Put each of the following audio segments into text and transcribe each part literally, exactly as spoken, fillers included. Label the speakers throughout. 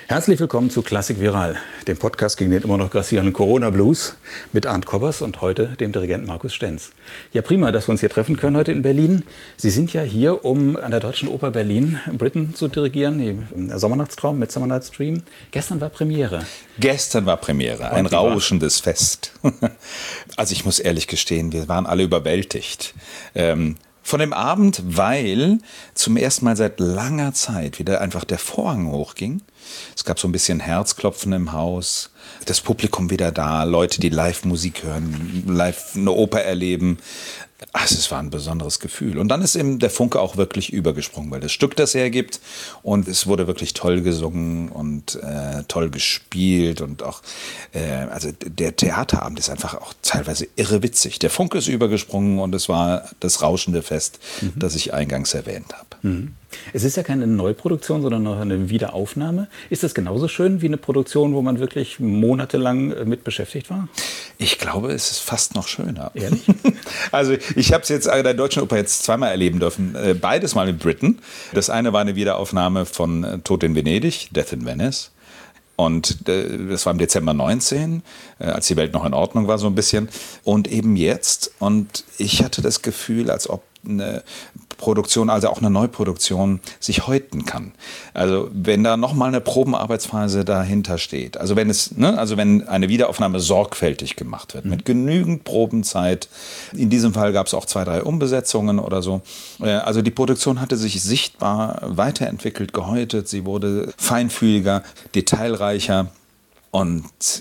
Speaker 1: Herzlich willkommen zu Klassik Viral, dem Podcast gegen den immer noch grassierenden Corona-Blues mit Arndt Koppers und heute dem Dirigenten Markus Stenz. Ja, prima, dass wir uns hier treffen können heute in Berlin. Sie sind ja hier, um an der Deutschen Oper Berlin Britten zu dirigieren, im Sommernachtstraum, Midsummer Night's Dream. Gestern war Premiere.
Speaker 2: Gestern war Premiere, ein rauschendes Fest. Also ich muss ehrlich gestehen, wir waren alle überwältigt. Ähm, Von dem Abend, weil zum ersten Mal seit langer Zeit wieder einfach der Vorhang hochging. Es gab so ein bisschen Herzklopfen im Haus, das Publikum wieder da, Leute, die live Musik hören, live eine Oper erleben. Also es war ein besonderes Gefühl. Und dann ist eben der Funke auch wirklich übergesprungen, weil das Stück das hergibt und es wurde wirklich toll gesungen und äh, toll gespielt und auch, äh, also der Theaterabend ist einfach auch teilweise irre witzig. Der Funke ist übergesprungen und es war das rauschende Fest, mhm. das ich eingangs erwähnt habe.
Speaker 1: Mhm. Es ist ja keine Neuproduktion, sondern noch eine Wiederaufnahme. Ist das genauso schön wie eine Produktion, wo man wirklich monatelang mit beschäftigt war?
Speaker 2: Ich glaube, es ist fast noch schöner.
Speaker 1: Ehrlich?
Speaker 2: Also ich habe es jetzt an der Deutschen Oper jetzt zweimal erleben dürfen. Beides mal in Britain. Das eine war eine Wiederaufnahme von Tod in Venedig, Death in Venice. Und das war im Dezember neunzehn, als die Welt noch in Ordnung war so ein bisschen. Und eben jetzt. Und ich hatte das Gefühl, als ob eine Produktion, also auch eine Neuproduktion, sich häuten kann. Also wenn da nochmal eine Probenarbeitsphase dahinter steht, also wenn es, ne, also wenn eine Wiederaufnahme sorgfältig gemacht wird, mhm. mit genügend Probenzeit, in diesem Fall gab es auch zwei, drei Umbesetzungen oder so. Also die Produktion hatte sich sichtbar weiterentwickelt, gehäutet, sie wurde feinfühliger, detailreicher und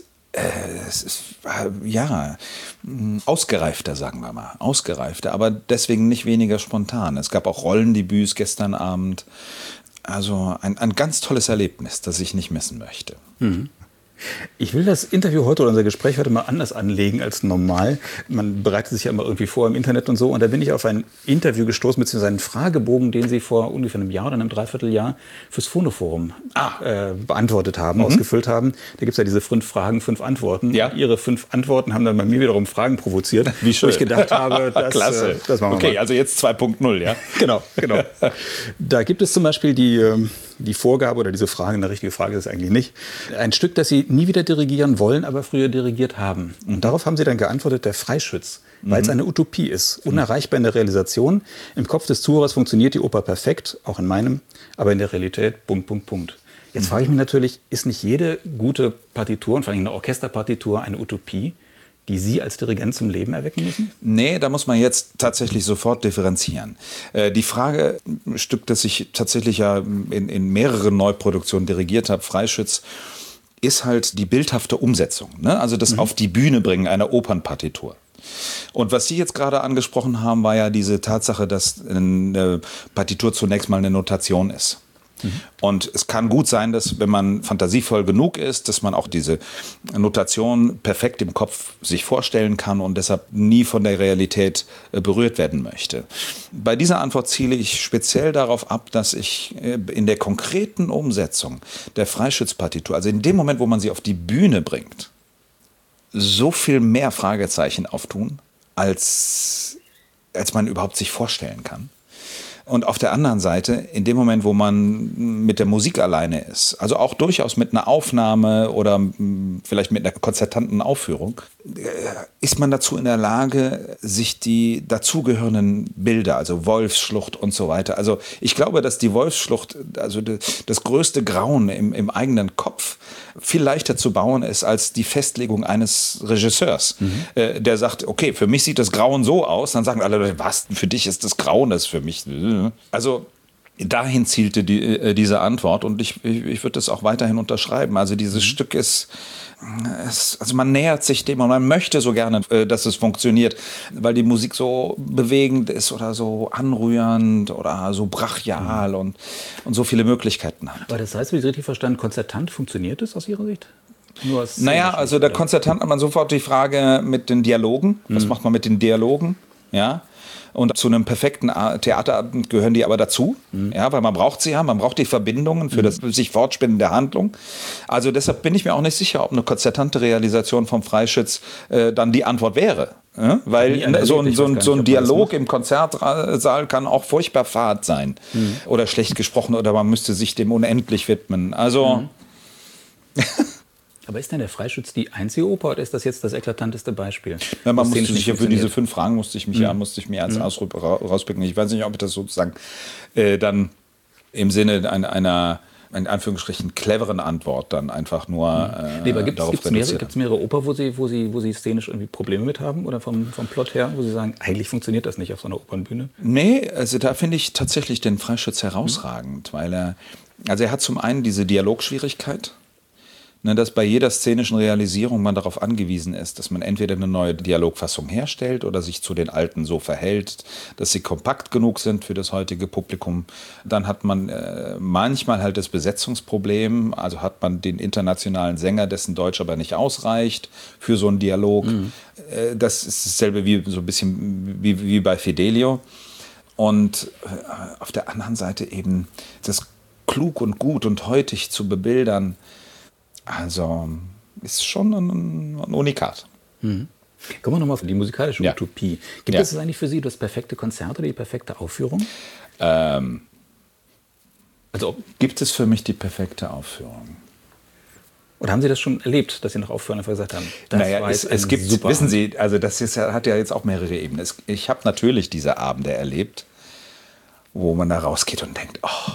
Speaker 2: es ist, ja, ausgereifter, sagen wir mal, ausgereifter, aber deswegen nicht weniger spontan. Es gab auch Rollendebüts gestern Abend. Also ein, ein ganz tolles Erlebnis, das ich nicht missen möchte.
Speaker 1: Mhm. Ich will das Interview heute oder unser Gespräch heute mal anders anlegen als normal. Man bereitet sich ja immer irgendwie vor im Internet und so. Und da bin ich auf ein Interview gestoßen, beziehungsweise einen Fragebogen, den Sie vor ungefähr einem Jahr oder einem Dreivierteljahr fürs Phonoforum ah. äh, beantwortet haben, mhm. ausgefüllt haben. Da gibt es ja diese fünf Fragen, fünf Antworten. Ja. Ihre fünf Antworten haben dann bei mir wiederum Fragen provoziert.
Speaker 2: Wie schön.
Speaker 1: Wo ich gedacht habe, das,
Speaker 2: Klasse.
Speaker 1: Äh, das machen wir
Speaker 2: okay,
Speaker 1: mal.
Speaker 2: Also jetzt zwei Punkt null, ja?
Speaker 1: Genau, genau. Da gibt es zum Beispiel die, die Vorgabe oder diese Frage, eine richtige Frage ist es eigentlich nicht. Ein Stück, das Sie nie wieder dirigieren wollen, aber früher dirigiert haben. Und darauf haben Sie dann geantwortet, der Freischütz, weil es eine Utopie ist, unerreichbar in der Realisation. Im Kopf des Zuhörers funktioniert die Oper perfekt, auch in meinem, aber in der Realität, Punkt, Punkt, Punkt. Jetzt frage ich mich natürlich, ist nicht jede gute Partitur, und vor allem eine Orchesterpartitur, eine Utopie, die Sie als Dirigent zum Leben erwecken müssen?
Speaker 2: Nee, da muss man jetzt tatsächlich sofort differenzieren. Äh, die Frage, ein Stück, das ich tatsächlich ja in, in mehreren Neuproduktionen dirigiert habe, Freischütz, ist halt die bildhafte Umsetzung, ne? Also das mhm. auf die Bühne bringen einer Opernpartitur. Und was Sie jetzt gerade angesprochen haben, war ja diese Tatsache, dass eine Partitur zunächst mal eine Notation ist. Mhm. Und es kann gut sein, dass wenn man fantasievoll genug ist, dass man auch diese Notation perfekt im Kopf sich vorstellen kann und deshalb nie von der Realität berührt werden möchte. Bei dieser Antwort ziele ich speziell darauf ab, dass ich in der konkreten Umsetzung der Freischützpartitur, also in dem Moment, wo man sie auf die Bühne bringt, so viel mehr Fragezeichen auftun, als, als man überhaupt sich vorstellen kann. Und auf der anderen Seite, in dem Moment, wo man mit der Musik alleine ist, also auch durchaus mit einer Aufnahme oder vielleicht mit einer konzertanten Aufführung, ist man dazu in der Lage, sich die dazugehörenden Bilder, also Wolfsschlucht und so weiter. Also ich glaube, dass die Wolfsschlucht, also das größte Grauen im, im eigenen Kopf, viel leichter zu bauen ist als die Festlegung eines Regisseurs, mhm. äh, der sagt, okay, für mich sieht das Grauen so aus, dann sagen alle Leute, was, für dich ist das Grauen, das ist für mich. Also dahin zielte die, äh, diese Antwort und ich, ich, ich würde das auch weiterhin unterschreiben. Also dieses mhm. Stück ist, es, also man nähert sich dem und man möchte so gerne, äh, dass es funktioniert, weil die Musik so bewegend ist oder so anrührend oder so brachial mhm. und, und so viele Möglichkeiten hat.
Speaker 1: Aber das heißt, wie ich richtig verstanden, konzertant funktioniert es aus Ihrer Sicht?
Speaker 2: Nur als naja, also der Konzertant hat man sofort die Frage mit den Dialogen. Was mhm. macht man mit den Dialogen? Ja. Und zu einem perfekten Theaterabend gehören die aber dazu, mhm. ja, weil man braucht sie ja, man braucht die Verbindungen für das sich Fortspinnen der Handlung. Also deshalb bin ich mir auch nicht sicher, ob eine konzertante Realisation vom Freischütz äh, dann die Antwort wäre. Ja? Weil so ein, so ein, so ein Dialog im Konzertsaal kann auch furchtbar fad sein mhm. oder schlecht gesprochen oder man müsste sich dem unendlich widmen. Also... Mhm.
Speaker 1: Aber ist denn der Freischütz die einzige Oper oder ist das jetzt das eklatanteste Beispiel?
Speaker 2: Ja, man musste sich ja für diese fünf Fragen musste ich mich mhm. ja musste ich mir als mhm. Ausruf rauspicken. Ich weiß nicht, ob ich das sozusagen äh, dann im Sinne einer, einer in Anführungsstrichen cleveren Antwort dann einfach nur äh,
Speaker 1: nee, aber gibt's, darauf gibt's mehrere, gibt's mehrere Oper, wo Sie, wo, Sie, wo Sie szenisch irgendwie Probleme mit haben oder vom, vom Plot her, wo Sie sagen, eigentlich funktioniert das nicht auf so einer Opernbühne?
Speaker 2: Nee, also da finde ich tatsächlich den Freischütz herausragend, mhm. weil er, also er hat zum einen diese Dialogschwierigkeit, ne, dass bei jeder szenischen Realisierung man darauf angewiesen ist, dass man entweder eine neue Dialogfassung herstellt oder sich zu den alten so verhält, dass sie kompakt genug sind für das heutige Publikum. Dann hat man äh, manchmal halt das Besetzungsproblem, also hat man den internationalen Sänger, dessen Deutsch aber nicht ausreicht für so einen Dialog. Mhm. Äh, das ist dasselbe wie so ein bisschen wie, wie bei Fidelio. Und äh, auf der anderen Seite eben das klug und gut und heutig zu bebildern. Also ist schon ein, ein Unikat.
Speaker 1: Mhm. Kommen wir nochmal auf die musikalische ja. Utopie. Gibt
Speaker 2: ja.
Speaker 1: es eigentlich für Sie das perfekte Konzert oder die perfekte Aufführung?
Speaker 2: Ähm, also gibt es für mich die perfekte Aufführung?
Speaker 1: Oder haben Sie das schon erlebt, dass Sie nach Aufführung einfach gesagt haben,
Speaker 2: das naja, war es, es gibt, super wissen Sie, also das ist ja, hat ja jetzt auch mehrere Ebenen. Es, ich habe natürlich diese Abende erlebt, wo man da rausgeht und denkt, oh,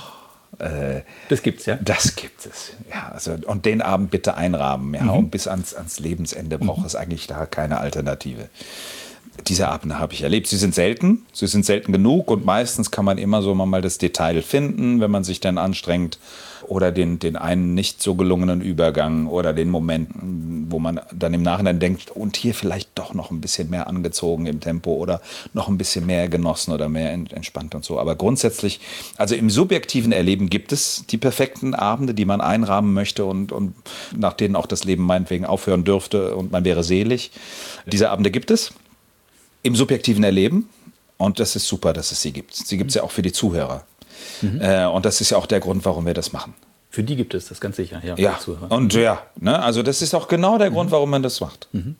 Speaker 1: das gibt's, ja?
Speaker 2: Das gibt es, ja. Also, und den Abend bitte einrahmen, ja. Mhm. Und bis ans, ans Lebensende braucht mhm. es eigentlich da keine Alternative. Diese Abende habe ich erlebt. Sie sind selten, sie sind selten genug und meistens kann man immer so mal das Detail finden, wenn man sich dann anstrengt oder den, den einen nicht so gelungenen Übergang oder den Moment, wo man dann im Nachhinein denkt, und hier vielleicht doch noch ein bisschen mehr angezogen im Tempo oder noch ein bisschen mehr genossen oder mehr entspannt und so. Aber grundsätzlich, also im subjektiven Erleben gibt es die perfekten Abende, die man einrahmen möchte und, und nach denen auch das Leben meinetwegen aufhören dürfte und man wäre selig. Diese Abende gibt es im subjektiven Erleben und das ist super, dass es sie gibt. Sie gibt es ja auch für die Zuhörer. Mhm. Äh, und das ist ja auch der Grund, warum wir das machen.
Speaker 1: Für die gibt es das ganz sicher, ja.
Speaker 2: Ja, und ja, ne, also das ist auch genau der mhm. Grund, warum man das macht. Mhm.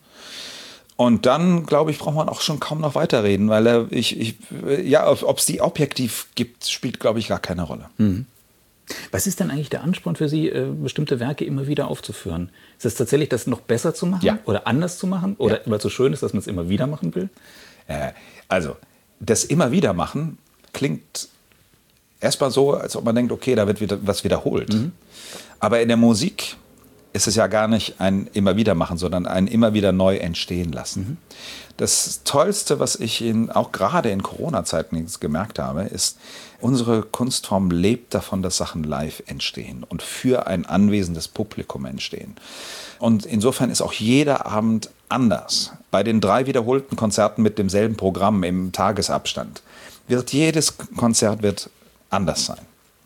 Speaker 2: Und dann, glaube ich, braucht man auch schon kaum noch weiterreden, weil äh, ich, ich, ja, ob es die objektiv gibt, spielt, glaube ich, gar keine Rolle.
Speaker 1: Mhm. Was ist denn eigentlich der Ansporn für Sie, äh, bestimmte Werke immer wieder aufzuführen? Ist es tatsächlich, das noch besser zu machen
Speaker 2: ja.
Speaker 1: oder anders zu machen? Oder
Speaker 2: ja.
Speaker 1: weil es so schön ist, dass man es immer wieder machen will?
Speaker 2: Äh, also, das immer wieder machen klingt erstmal so, als ob man denkt, okay, da wird wieder was wiederholt. Mhm. Aber in der Musik ist es ja gar nicht ein immer wieder machen, sondern ein immer wieder neu entstehen lassen. Mhm. Das Tollste, was ich in, auch gerade in Corona-Zeiten gemerkt habe, ist, unsere Kunstform lebt davon, dass Sachen live entstehen und für ein anwesendes Publikum entstehen. Und insofern ist auch jeder Abend anders. Bei den drei wiederholten Konzerten mit demselben Programm im Tagesabstand wird jedes Konzert wird anders sein.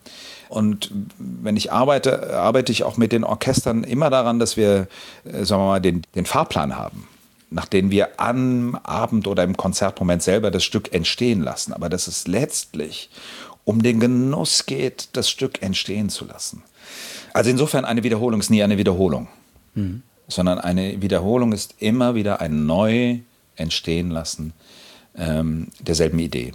Speaker 2: Und wenn ich arbeite, arbeite ich auch mit den Orchestern immer daran, dass wir, sagen wir mal, den, den Fahrplan haben, nach dem wir am Abend oder im Konzertmoment selber das Stück entstehen lassen. Aber dass es letztlich um den Genuss geht, das Stück entstehen zu lassen. Also insofern, eine Wiederholung ist nie eine Wiederholung, mhm. sondern eine Wiederholung ist immer wieder ein neu entstehen lassen ähm, derselben Idee.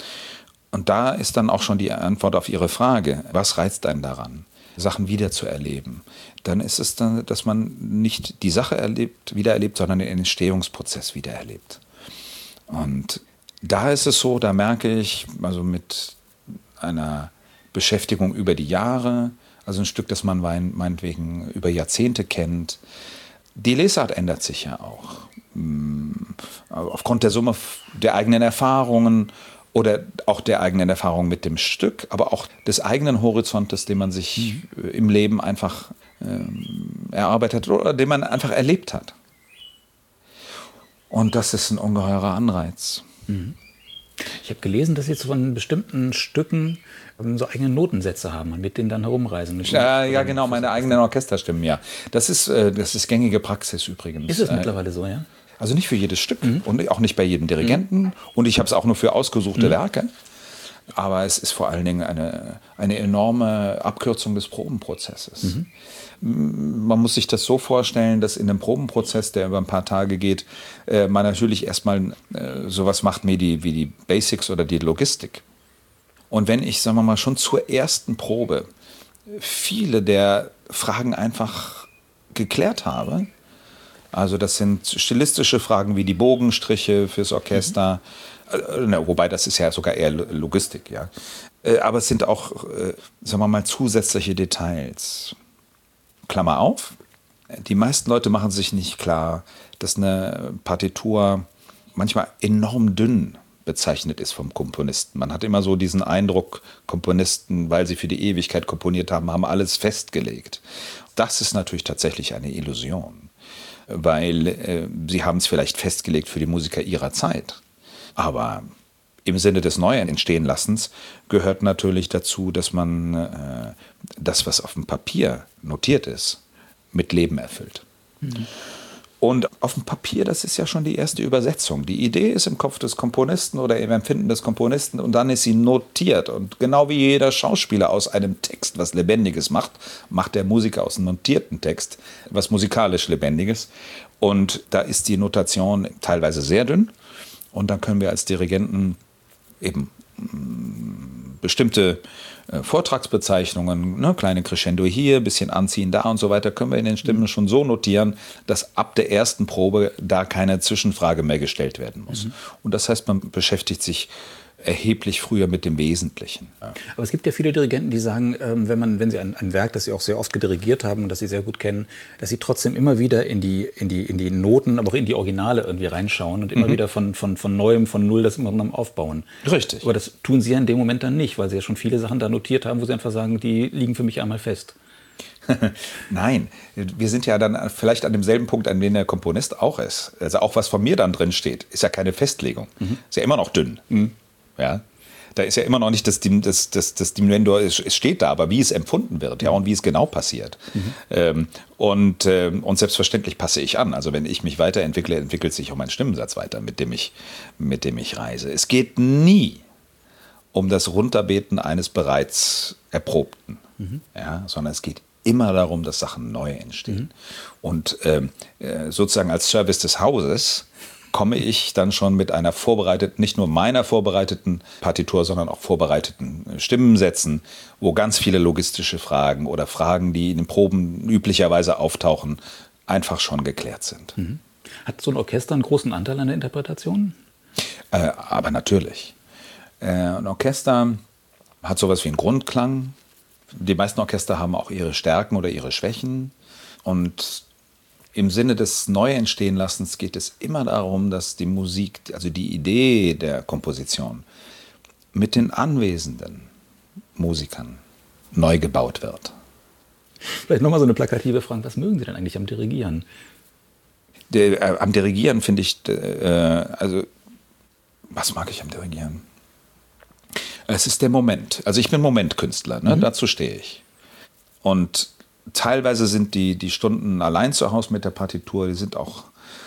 Speaker 2: Und da ist dann auch schon die Antwort auf Ihre Frage, was reizt einen daran, Sachen wieder zu erleben? Dann ist es dann, dass man nicht die Sache erlebt, wieder erlebt, sondern den Entstehungsprozess wieder erlebt. Und da ist es so, da merke ich, also mit einer Beschäftigung über die Jahre, also ein Stück, das man meinetwegen über Jahrzehnte kennt, die Lesart ändert sich ja auch. Aufgrund der Summe der eigenen Erfahrungen oder auch der eigenen Erfahrung mit dem Stück, aber auch des eigenen Horizontes, den man sich im Leben einfach äh, erarbeitet oder den man einfach erlebt hat. Und das ist ein ungeheurer Anreiz.
Speaker 1: Mhm. Ich habe gelesen, dass Sie von bestimmten Stücken so eigene Notensätze haben, mit denen dann herumreisen.
Speaker 2: Ja, ja, genau, meine eigenen Orchesterstimmen, ja. Das ist, äh, das ist gängige Praxis übrigens.
Speaker 1: Ist es mittlerweile so, ja?
Speaker 2: Also nicht für jedes Stück mhm. und auch nicht bei jedem Dirigenten. Mhm. Und ich habe es auch nur für ausgesuchte mhm. Werke. Aber es ist vor allen Dingen eine, eine enorme Abkürzung des Probenprozesses. Mhm. Man muss sich das so vorstellen, dass in einem Probenprozess, der über ein paar Tage geht, äh, man natürlich erstmal äh, sowas macht wie die, wie die Basics oder die Logistik. Und wenn ich, sagen wir mal, schon zur ersten Probe viele der Fragen einfach geklärt habe. Also das sind stilistische Fragen wie die Bogenstriche fürs Orchester, mhm. äh, wobei das ist ja sogar eher Logistik, ja. Äh, aber es sind auch, äh, sagen wir mal, zusätzliche Details. Klammer auf, die meisten Leute machen sich nicht klar, dass eine Partitur manchmal enorm dünn bezeichnet ist vom Komponisten. Man hat immer so diesen Eindruck, Komponisten, weil sie für die Ewigkeit komponiert haben, haben alles festgelegt. Das ist natürlich tatsächlich eine Illusion, weil äh, sie haben es vielleicht festgelegt für die Musiker ihrer Zeit. Aber im Sinne des Neuen Entstehenlassens gehört natürlich dazu, dass man äh, das, was auf dem Papier notiert ist, mit Leben erfüllt. Mhm. Und auf dem Papier, das ist ja schon die erste Übersetzung. Die Idee ist im Kopf des Komponisten oder im Empfinden des Komponisten und dann ist sie notiert. Und genau wie jeder Schauspieler aus einem Text was Lebendiges macht, macht der Musiker aus einem notierten Text was musikalisch Lebendiges. Und da ist die Notation teilweise sehr dünn. Und dann können wir als Dirigenten eben mh, bestimmte äh, Vortragsbezeichnungen, ne, kleine Crescendo hier, bisschen anziehen da und so weiter, können wir in den Stimmen mhm. schon so notieren, dass ab der ersten Probe da keine Zwischenfrage mehr gestellt werden muss. Mhm. Und das heißt, man beschäftigt sich erheblich früher mit dem Wesentlichen. Ja.
Speaker 1: Aber es gibt ja viele Dirigenten, die sagen, ähm, wenn, man, wenn sie ein, ein Werk, das sie auch sehr oft gedirigiert haben und das sie sehr gut kennen, dass sie trotzdem immer wieder in die, in die, in die Noten, aber auch in die Originale irgendwie reinschauen und immer mhm. wieder von, von, von Neuem, von Null das immer noch aufbauen.
Speaker 2: Richtig.
Speaker 1: Aber das tun sie ja in dem Moment dann nicht, weil sie ja schon viele Sachen da notiert haben, wo sie einfach sagen, die liegen für mich einmal fest.
Speaker 2: Nein, wir sind ja dann vielleicht an demselben Punkt, an dem der Komponist auch ist. Also auch was von mir dann drin steht, ist ja keine Festlegung. Mhm. Ist ja immer noch dünn. Mhm. Ja, da ist ja immer noch nicht das, das, das, das Diminuendo, es steht da, aber wie es empfunden wird, ja, und wie es genau passiert. Mhm. Ähm, und, ähm, und selbstverständlich passe ich an. Also wenn ich mich weiterentwickle, entwickelt sich auch mein Stimmensatz weiter, mit dem ich, mit dem ich reise. Es geht nie um das Runterbeten eines bereits Erprobten, mhm. ja, sondern es geht immer darum, dass Sachen neu entstehen. Mhm. Und ähm, sozusagen als Service des Hauses komme ich dann schon mit einer vorbereiteten, nicht nur meiner vorbereiteten Partitur, sondern auch vorbereiteten Stimmensätzen, wo ganz viele logistische Fragen oder Fragen, die in den Proben üblicherweise auftauchen, einfach schon geklärt sind.
Speaker 1: Mhm. Hat so ein Orchester einen großen Anteil an der Interpretation?
Speaker 2: Äh, aber natürlich. Äh, ein Orchester hat sowas wie einen Grundklang. Die meisten Orchester haben auch ihre Stärken oder ihre Schwächen. Und im Sinne des Neuentstehenlassens geht es immer darum, dass die Musik, also die Idee der Komposition, mit den anwesenden Musikern neu gebaut wird.
Speaker 1: Vielleicht nochmal so eine plakative Frage, was mögen Sie denn eigentlich am Dirigieren?
Speaker 2: Der, äh, am Dirigieren finde ich, äh, also, was mag ich am Dirigieren? Es ist der Moment. Also ich bin Momentkünstler, ne? Mhm. Dazu stehe ich. Und teilweise sind die, die Stunden allein zu Hause mit der Partitur, die sind auch,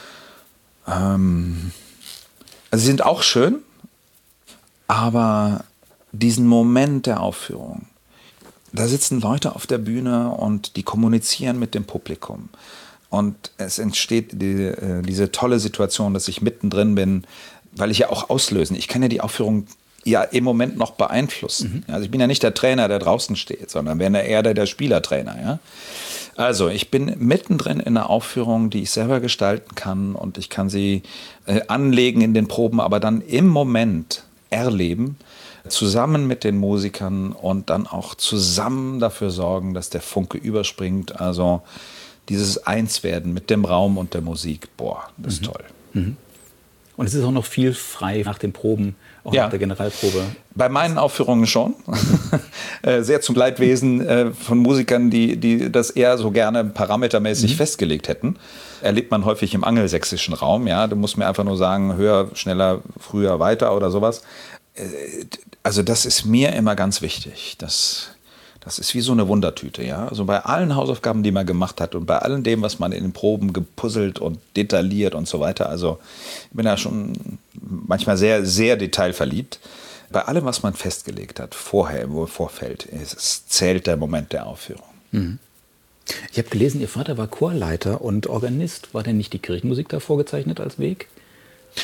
Speaker 2: ähm, also sie sind auch schön, aber diesen Moment der Aufführung, da sitzen Leute auf der Bühne und die kommunizieren mit dem Publikum. Und es entsteht die, äh, diese tolle Situation, dass ich mittendrin bin, weil ich ja auch auslösen. Ich kann ja die Aufführung ja im Moment noch beeinflussen. Mhm. Also ich bin ja nicht der Trainer, der draußen steht, sondern wäre eher der, der Spielertrainer. Ja? Also ich bin mittendrin in einer Aufführung, die ich selber gestalten kann und ich kann sie äh, anlegen in den Proben, aber dann im Moment erleben, zusammen mit den Musikern und dann auch zusammen dafür sorgen, dass der Funke überspringt. Also dieses Einswerden mit dem Raum und der Musik, boah, das ist mhm. toll. Mhm.
Speaker 1: Und es ist auch noch viel frei nach den Proben, auch ja. nach der Generalprobe.
Speaker 2: Bei meinen Aufführungen schon. Sehr zum Leidwesen von Musikern, die, die das eher so gerne parametermäßig mhm. festgelegt hätten. Erlebt man häufig im angelsächsischen Raum. Ja, du musst mir einfach nur sagen, höher, schneller, früher, weiter oder sowas. Also das ist mir immer ganz wichtig. Das, das ist wie so eine Wundertüte. Ja? Also bei allen Hausaufgaben, die man gemacht hat und bei allem dem, was man in den Proben gepuzzelt und detailliert und so weiter. Also ich bin da schon manchmal sehr, sehr detailverliebt. Bei allem, was man festgelegt hat, vorher, im Vorfeld, es zählt der Moment der Aufführung.
Speaker 1: Mhm. Ich habe gelesen, Ihr Vater war Chorleiter und Organist. War denn nicht die Kirchenmusik da vorgezeichnet als Weg?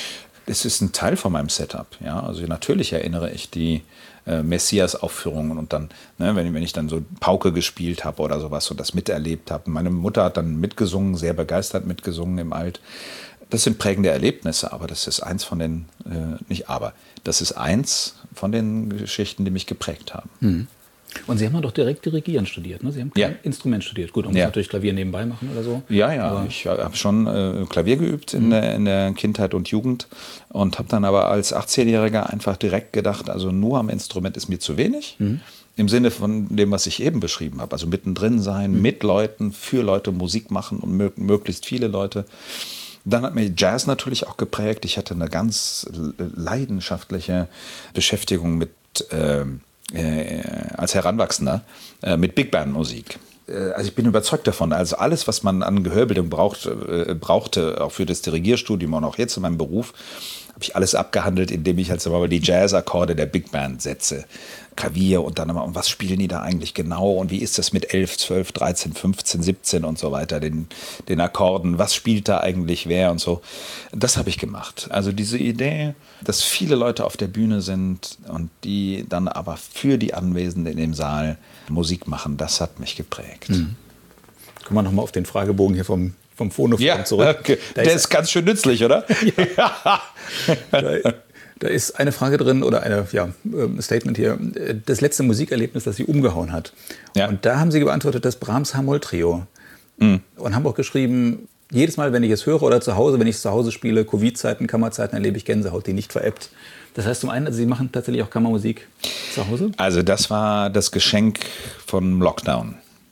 Speaker 2: Das ist ein Teil von meinem Setup. Ja? Also natürlich erinnere ich die äh, Messias-Aufführungen und dann, ne, wenn, wenn ich dann so Pauke gespielt habe oder sowas und das miterlebt habe. Meine Mutter hat dann mitgesungen, sehr begeistert mitgesungen im Alt. Das sind prägende Erlebnisse, aber das ist eins von den, äh, nicht aber, das ist eins von den Geschichten, die mich geprägt haben.
Speaker 1: Mhm. Und Sie haben doch direkt Dirigieren studiert, ne? Sie haben kein
Speaker 2: ja.
Speaker 1: Instrument studiert. Gut, man muss
Speaker 2: ja.
Speaker 1: natürlich Klavier nebenbei machen oder so.
Speaker 2: Ja, ja,
Speaker 1: aber
Speaker 2: ich habe schon äh, Klavier geübt in, mhm. der, in der Kindheit und Jugend und habe dann aber als achtzehnjähriger einfach direkt gedacht, also nur am Instrument ist mir zu wenig. Mhm. Im Sinne von dem, was ich eben beschrieben habe. Also mittendrin sein, mhm. mit Leuten, für Leute Musik machen und mö- möglichst viele Leute. Dann hat mir Jazz natürlich auch geprägt. Ich hatte eine ganz leidenschaftliche Beschäftigung mit äh, äh, als Heranwachsender äh, mit Big Band Musik. Äh, also ich bin überzeugt davon. Also alles, was man an Gehörbildung braucht, äh, brauchte, auch für das Dirigierstudium und auch jetzt in meinem Beruf, habe ich alles abgehandelt, indem ich halt mal die Jazz-Akkorde der Big Band setze. Klavier und dann immer, und was spielen die da eigentlich genau und wie ist das mit elf, zwölf, dreizehn, fünfzehn, siebzehn und so weiter, den, den Akkorden, was spielt da eigentlich wer und so. Das habe ich gemacht. Also diese Idee, dass viele Leute auf der Bühne sind und die dann aber für die Anwesenden in dem Saal Musik machen, das hat mich geprägt.
Speaker 1: Mhm. Kommen wir nochmal auf den Fragebogen hier vom vom Phonophon
Speaker 2: ja,
Speaker 1: zurück.
Speaker 2: Okay. Der ist, ist ganz schön nützlich, oder?
Speaker 1: Ja. da, da ist eine Frage drin oder ein ja, Statement hier. Das letzte Musikerlebnis, das Sie umgehauen hat. Ja. Und da haben Sie geantwortet, das Brahms Hamoll-Trio. Mhm. Und haben auch geschrieben, jedes Mal, wenn ich es höre oder zu Hause, wenn ich es zu Hause spiele, Covid-Zeiten, Kammerzeiten, erlebe ich Gänsehaut, die nicht verebbt. Das heißt zum einen, also Sie machen tatsächlich auch Kammermusik zu Hause?
Speaker 2: Also das war das Geschenk vom Lockdown.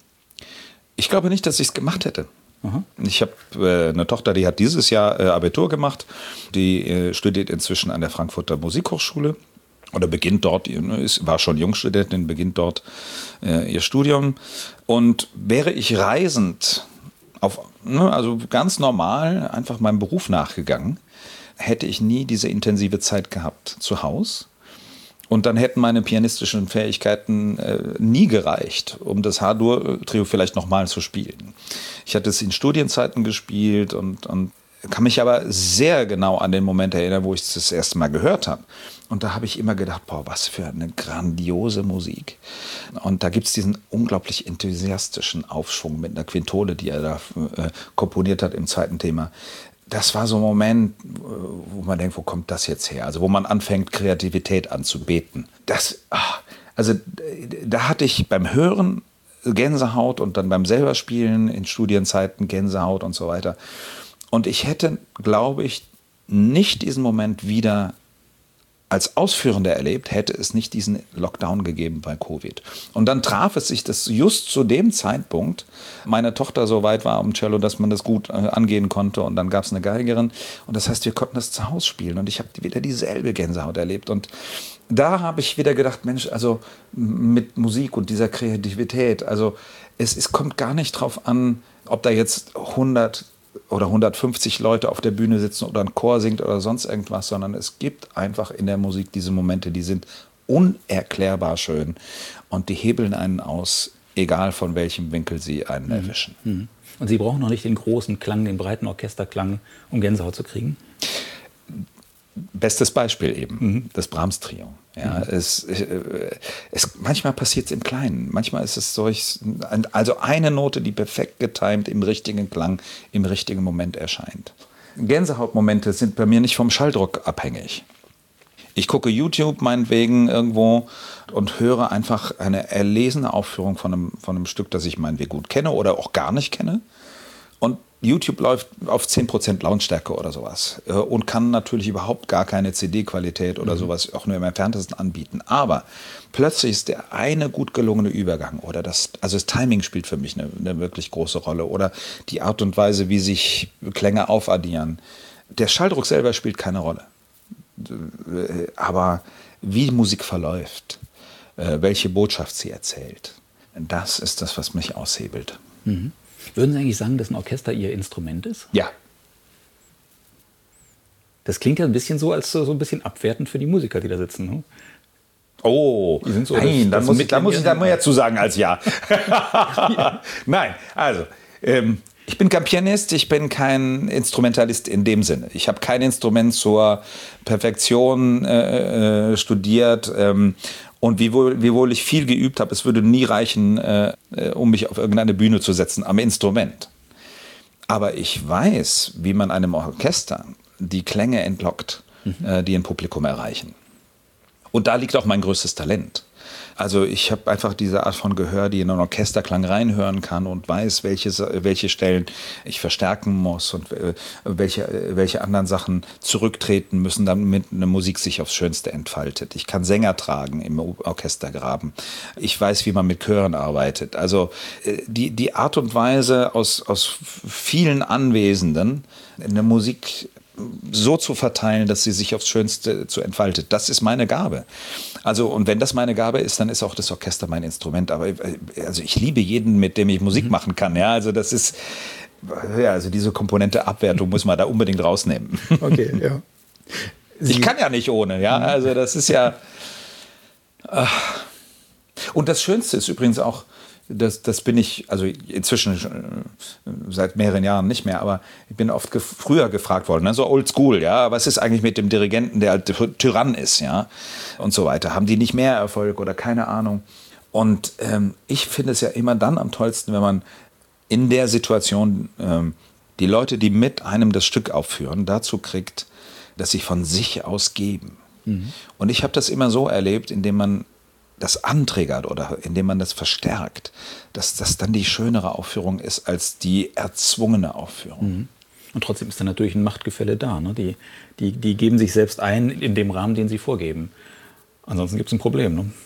Speaker 2: Ich glaube nicht, dass ich es gemacht hätte. Aha. Ich habe äh, eine Tochter, die hat dieses Jahr äh, Abitur gemacht. Die äh, studiert inzwischen an der Frankfurter Musikhochschule oder beginnt dort, ist, war schon Jungstudentin, beginnt dort äh, ihr Studium. Und wäre ich reisend, auf, ne, also ganz normal einfach meinem Beruf nachgegangen, hätte ich nie diese intensive Zeit gehabt zu Hause. Und dann hätten meine pianistischen Fähigkeiten äh, nie gereicht, um das H-Dur-Trio vielleicht nochmal zu spielen. Ich hatte es in Studienzeiten gespielt und, und kann mich aber sehr genau an den Moment erinnern, wo ich es das erste Mal gehört habe. Und da habe ich immer gedacht, boah, was für eine grandiose Musik. Und da gibt es diesen unglaublich enthusiastischen Aufschwung mit einer Quintole, die er da äh, komponiert hat im zweiten Thema. Das war so ein Moment, wo man denkt, wo kommt das jetzt her? Also wo man anfängt, Kreativität anzubeten. Das, ach, also da hatte ich beim Hören Gänsehaut und dann beim selber Spielen in Studienzeiten Gänsehaut und so weiter. Und ich hätte, glaube ich, nicht diesen Moment wieder als Ausführender erlebt, hätte es nicht diesen Lockdown gegeben bei Covid. Und dann traf es sich, dass just zu dem Zeitpunkt meine Tochter so weit war am Cello, dass man das gut äh, angehen konnte. Und dann gab es eine Geigerin. Und das heißt, wir konnten das zu Hause spielen. Und ich habe wieder dieselbe Gänsehaut erlebt. Und da habe ich wieder gedacht, Mensch, also mit Musik und dieser Kreativität, also es, es kommt gar nicht drauf an, ob da jetzt hundert oder hundertfünfzig Leute auf der Bühne sitzen oder ein Chor singt oder sonst irgendwas, sondern es gibt einfach in der Musik diese Momente, die sind unerklärbar schön und die hebeln einen aus, egal von welchem Winkel sie einen erwischen.
Speaker 1: Mhm. Und Sie brauchen noch nicht den großen Klang, den breiten Orchesterklang, um Gänsehaut zu kriegen?
Speaker 2: Bestes Beispiel eben, mhm. das Brahms-Trio. Ja, mhm. es, es, manchmal passiert es im Kleinen, manchmal ist es solch, also eine Note, die perfekt getimt im richtigen Klang, im richtigen Moment erscheint. Gänsehautmomente sind bei mir nicht vom Schalldruck abhängig. Ich gucke YouTube meinetwegen irgendwo und höre einfach eine erlesene Aufführung von einem, von einem Stück, das ich meinetwegen gut kenne oder auch gar nicht kenne. Und YouTube läuft auf zehn Prozent Lautstärke oder sowas und kann natürlich überhaupt gar keine C D-Qualität oder mhm. sowas auch nur im Entferntesten anbieten. Aber plötzlich ist der eine gut gelungene Übergang oder das, also das Timing spielt für mich eine, eine wirklich große Rolle oder die Art und Weise, wie sich Klänge aufaddieren. Der Schalldruck selber spielt keine Rolle. Aber wie Musik verläuft, welche Botschaft sie erzählt, das ist das, was mich aushebelt.
Speaker 1: Mhm. Würden Sie eigentlich sagen, dass ein Orchester Ihr Instrument ist?
Speaker 2: Ja.
Speaker 1: Das klingt ja ein bisschen so, als so ein bisschen abwertend für die Musiker, die da sitzen. Ne?
Speaker 2: Oh, so nein, da muss ich da muss ich da mehr zu sagen als ja. ja. Nein, also, ähm, Ich bin kein Pianist, ich bin kein Instrumentalist in dem Sinne. Ich habe kein Instrument zur Perfektion äh, studiert. Ähm, und wiewohl, wiewohl ich viel geübt habe, es würde nie reichen, äh, um mich auf irgendeine Bühne zu setzen am Instrument. Aber ich weiß, wie man einem Orchester die Klänge entlockt, mhm. äh, die ein Publikum erreichen. Und da liegt auch mein größtes Talent. Also ich habe einfach diese Art von Gehör, die in einen Orchesterklang reinhören kann und weiß, welche, welche Stellen ich verstärken muss und äh, welche, welche anderen Sachen zurücktreten müssen, damit eine Musik sich aufs Schönste entfaltet. Ich kann Sänger tragen im Orchestergraben. Ich weiß, wie man mit Chören arbeitet. Also äh, die, die Art und Weise, aus, aus vielen Anwesenden eine Musik so zu verteilen, dass sie sich aufs Schönste zu entfaltet. Das ist meine Gabe. Also, und wenn das meine Gabe ist, dann ist auch das Orchester mein Instrument. Aber also ich liebe jeden, mit dem ich Musik machen kann. Ja, also das ist, ja, also diese Komponente Abwertung muss man da unbedingt rausnehmen.
Speaker 1: Okay, ja. Sie
Speaker 2: Ich kann ja nicht ohne, ja. Also das ist ja. Ach. Und das Schönste ist übrigens auch, Das, das bin ich, also inzwischen äh, seit mehreren Jahren nicht mehr, aber ich bin oft gef- früher gefragt worden, ne? So oldschool, ja, was ist eigentlich mit dem Dirigenten, der halt Tyrann ist, ja, und so weiter. Haben die nicht mehr Erfolg oder keine Ahnung? Und ähm, ich finde es ja immer dann am tollsten, wenn man in der Situation ähm, die Leute, die mit einem das Stück aufführen, dazu kriegt, dass sie von sich aus geben. Mhm. Und ich habe das immer so erlebt, indem man das anträgert oder indem man das verstärkt, dass das dann die schönere Aufführung ist als die erzwungene Aufführung.
Speaker 1: Mhm. Und trotzdem ist dann natürlich ein Machtgefälle da. Ne? Die, die, die geben sich selbst ein in dem Rahmen, den sie vorgeben. Ansonsten gibt es ein Problem. Ne?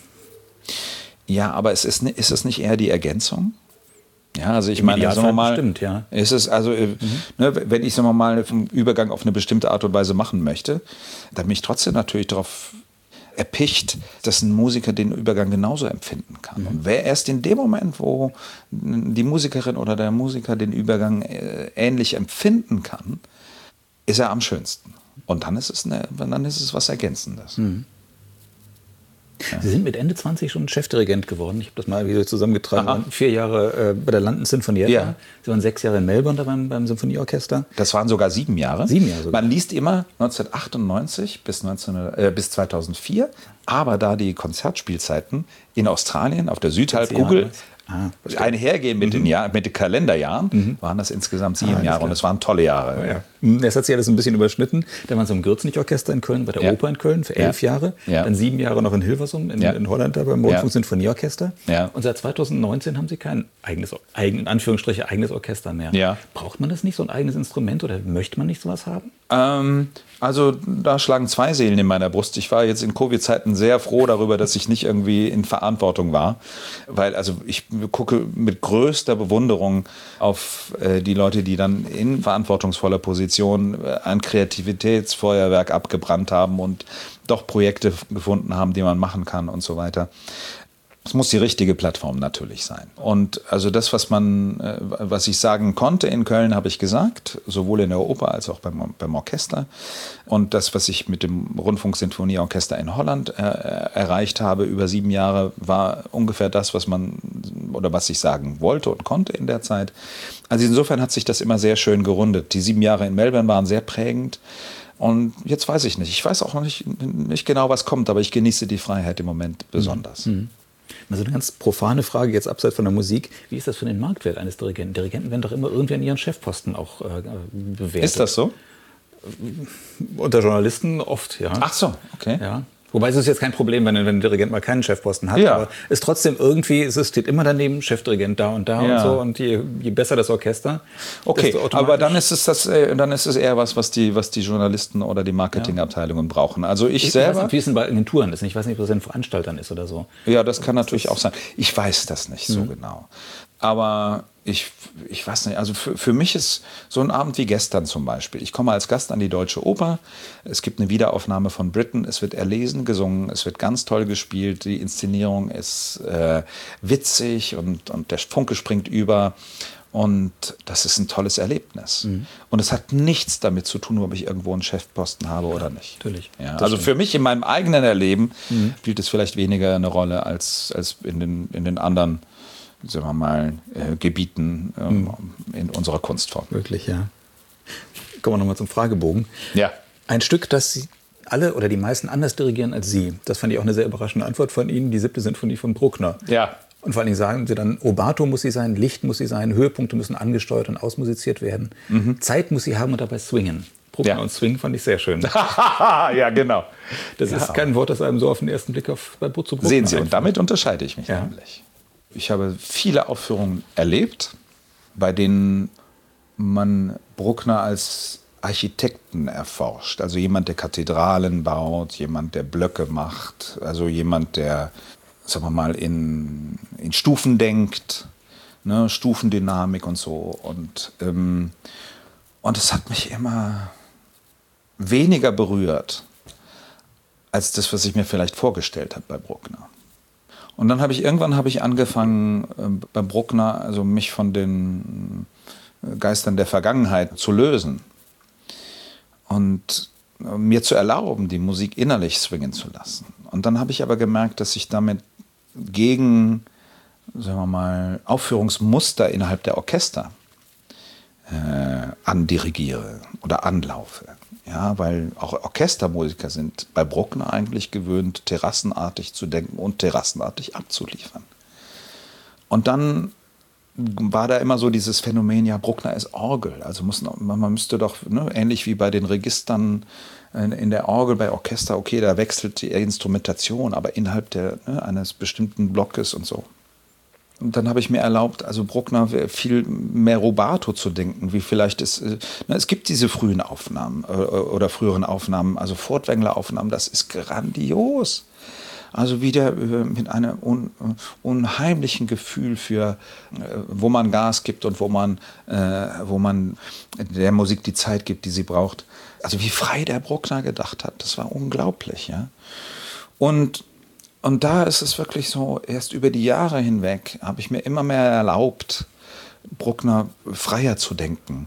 Speaker 2: Ja, aber es ist, ist es nicht eher die Ergänzung? Ja, also ich
Speaker 1: Im
Speaker 2: meine, sagen wir mal,
Speaker 1: bestimmt, ja.
Speaker 2: ist es also, mhm. ne, wenn ich sagen wir mal einen Übergang auf eine bestimmte Art und Weise machen möchte, dann bin ich trotzdem natürlich darauf erpicht, dass ein Musiker den Übergang genauso empfinden kann. Mhm. Und wer erst in dem Moment, wo die Musikerin oder der Musiker den Übergang äh, ähnlich empfinden kann, ist er am schönsten. Und dann ist es, eine, dann ist es was Ergänzendes.
Speaker 1: Mhm. Ja. Sie sind mit Ende zwanzig schon Chefdirigent geworden. Ich habe das mal wieder zusammengetragen. Sie waren vier Jahre äh, bei der London Sinfonietta.
Speaker 2: Ja.
Speaker 1: Sie waren sechs Jahre in Melbourne da beim, beim Symphonieorchester.
Speaker 2: Das waren sogar sieben Jahre.
Speaker 1: Sieben Jahre sogar.
Speaker 2: Man liest immer neunzehnhundertachtundneunzig bis, neunzehn, äh, bis zweitausendvier. Aber da die Konzertspielzeiten in Australien auf der Südhalbkugel ah, einhergehen mit, mhm. den Jahr, mit den Kalenderjahren, mhm. waren das insgesamt sieben ah, Jahre. Und es waren tolle Jahre.
Speaker 1: Ja, ja. Das hat sich alles ein bisschen überschnitten. Da waren Sie im Gürzenich-Orchester in Köln, bei der ja. Oper in Köln für elf ja. Jahre. Ja. Dann sieben Jahre noch in Hilversum in, ja. in Holland da beim Rundfunk-Sinfonieorchester.
Speaker 2: Ja.
Speaker 1: Und seit zweitausendneunzehn haben Sie kein eigenes, eigen, in Anführungsstriche, eigenes Orchester mehr.
Speaker 2: Ja.
Speaker 1: Braucht man das nicht, so ein eigenes Instrument? Oder möchte man nicht sowas haben?
Speaker 2: Ähm, also da schlagen zwei Seelen in meiner Brust. Ich war jetzt in Covid-Zeiten sehr froh darüber, dass ich nicht irgendwie in Verantwortung war. Weil also ich gucke mit größter Bewunderung auf äh, die Leute, die dann in verantwortungsvoller Position ein Kreativitätsfeuerwerk abgebrannt haben und doch Projekte gefunden haben, die man machen kann und so weiter. Es muss die richtige Plattform natürlich sein. Und also das, was man, was ich sagen konnte in Köln, habe ich gesagt, sowohl in der Oper als auch beim, beim Orchester. Und das, was ich mit dem Rundfunk-Sinfonieorchester in Holland äh, erreicht habe über sieben Jahre, war ungefähr das, was man oder was ich sagen wollte und konnte in der Zeit. Also insofern hat sich das immer sehr schön gerundet. Die sieben Jahre in Melbourne waren sehr prägend. Und jetzt weiß ich nicht. Ich weiß auch noch nicht, nicht genau, was kommt, aber ich genieße die Freiheit im Moment besonders.
Speaker 1: Mhm. Also eine ganz profane Frage jetzt abseits von der Musik. Wie ist das für den Marktwert eines Dirigenten? Dirigenten werden doch immer irgendwie an ihren Chefposten auch äh, bewertet.
Speaker 2: Ist das so?
Speaker 1: Unter Journalisten oft, ja.
Speaker 2: Ach so, okay.
Speaker 1: Ja. Wobei es ist jetzt kein Problem, wenn, wenn ein Dirigent mal keinen Chefposten hat.
Speaker 2: Ja.
Speaker 1: Aber es ist trotzdem irgendwie, es steht immer daneben, Chefdirigent da und da
Speaker 2: ja.
Speaker 1: und so. Und je, je besser das Orchester,
Speaker 2: okay, aber dann ist es das, dann ist es eher was, was die, was die Journalisten oder die Marketingabteilungen ja. brauchen. Also ich, ich selber.
Speaker 1: Ich weiß nicht, wie es in Agenturen ist. Ich weiß nicht, ob es in Veranstaltern ist oder so.
Speaker 2: Ja, das kann natürlich das auch sein. Ich weiß das nicht so mhm. genau. Aber ich, ich weiß nicht, also für, für mich ist so ein Abend wie gestern zum Beispiel. Ich komme als Gast an die Deutsche Oper. Es gibt eine Wiederaufnahme von Britain. Es wird erlesen, gesungen. Es wird ganz toll gespielt. Die Inszenierung ist äh, witzig und, und der Funke springt über. Und das ist ein tolles Erlebnis. Mhm. Und es hat nichts damit zu tun, ob ich irgendwo einen Chefposten habe oder nicht.
Speaker 1: Natürlich.
Speaker 2: Ja, also stimmt. Für mich in meinem eigenen Erleben mhm. spielt es vielleicht weniger eine Rolle als, als in, den, in den anderen sagen wir mal, äh, Gebieten ähm, mhm. in unserer Kunstform.
Speaker 1: Wirklich, ja. Kommen wir nochmal zum Fragebogen.
Speaker 2: Ja.
Speaker 1: Ein Stück, das Sie alle oder die meisten anders dirigieren als Sie. Das fand ich auch eine sehr überraschende Antwort von Ihnen, die siebte Sinfonie von Bruckner.
Speaker 2: Ja.
Speaker 1: Und vor allen Dingen sagen Sie dann, Obato muss sie sein, Licht muss sie sein, Höhepunkte müssen angesteuert und ausmusiziert werden. Mhm. Zeit muss sie haben und dabei swingen. Bruckner ja. und Swing fand ich sehr schön.
Speaker 2: Ja, genau.
Speaker 1: Das ja. ist kein Wort, das einem so auf den ersten Blick auf, bei zu Bruckner
Speaker 2: Sehen Sie,
Speaker 1: einfällt.
Speaker 2: und damit unterscheide ich mich
Speaker 1: ja.
Speaker 2: nämlich. Ich habe viele Aufführungen erlebt, bei denen man Bruckner als Architekten erforscht. Also jemand, der Kathedralen baut, jemand, der Blöcke macht, also jemand, der, sagen wir mal, in, in Stufen denkt, ne, Stufendynamik und so. Und, ähm, und es hat mich immer weniger berührt als das, was ich mir vielleicht vorgestellt habe bei Bruckner. Und dann habe ich irgendwann habe ich angefangen, äh, bei Bruckner, also mich von den Geistern der Vergangenheit zu lösen und äh, mir zu erlauben, die Musik innerlich swingen zu lassen. Und dann habe ich aber gemerkt, dass ich damit gegen, sagen wir mal, Aufführungsmuster innerhalb der Orchester äh, andirigiere oder anlaufe. Ja, weil auch Orchestermusiker sind bei Bruckner eigentlich gewöhnt, terrassenartig zu denken und terrassenartig abzuliefern. Und dann war da immer so dieses Phänomen, ja, Bruckner ist Orgel. Also muss, man müsste doch, ne, ähnlich wie bei den Registern in der Orgel bei Orchester, okay, da wechselt die Instrumentation, aber innerhalb der, ne, eines bestimmten Blockes und so. Und dann habe ich mir erlaubt, also Bruckner viel mehr Rubato zu denken, wie vielleicht es, na, es gibt diese frühen Aufnahmen äh, oder früheren Aufnahmen, also Furtwängler-Aufnahmen, das ist grandios. Also wieder äh, mit einem un, uh, unheimlichen Gefühl für, äh, wo man Gas gibt und wo man, äh, wo man der Musik die Zeit gibt, die sie braucht. Also wie frei der Bruckner gedacht hat, das war unglaublich, ja. Und Und da ist es wirklich so, erst über die Jahre hinweg habe ich mir immer mehr erlaubt, Bruckner freier zu denken.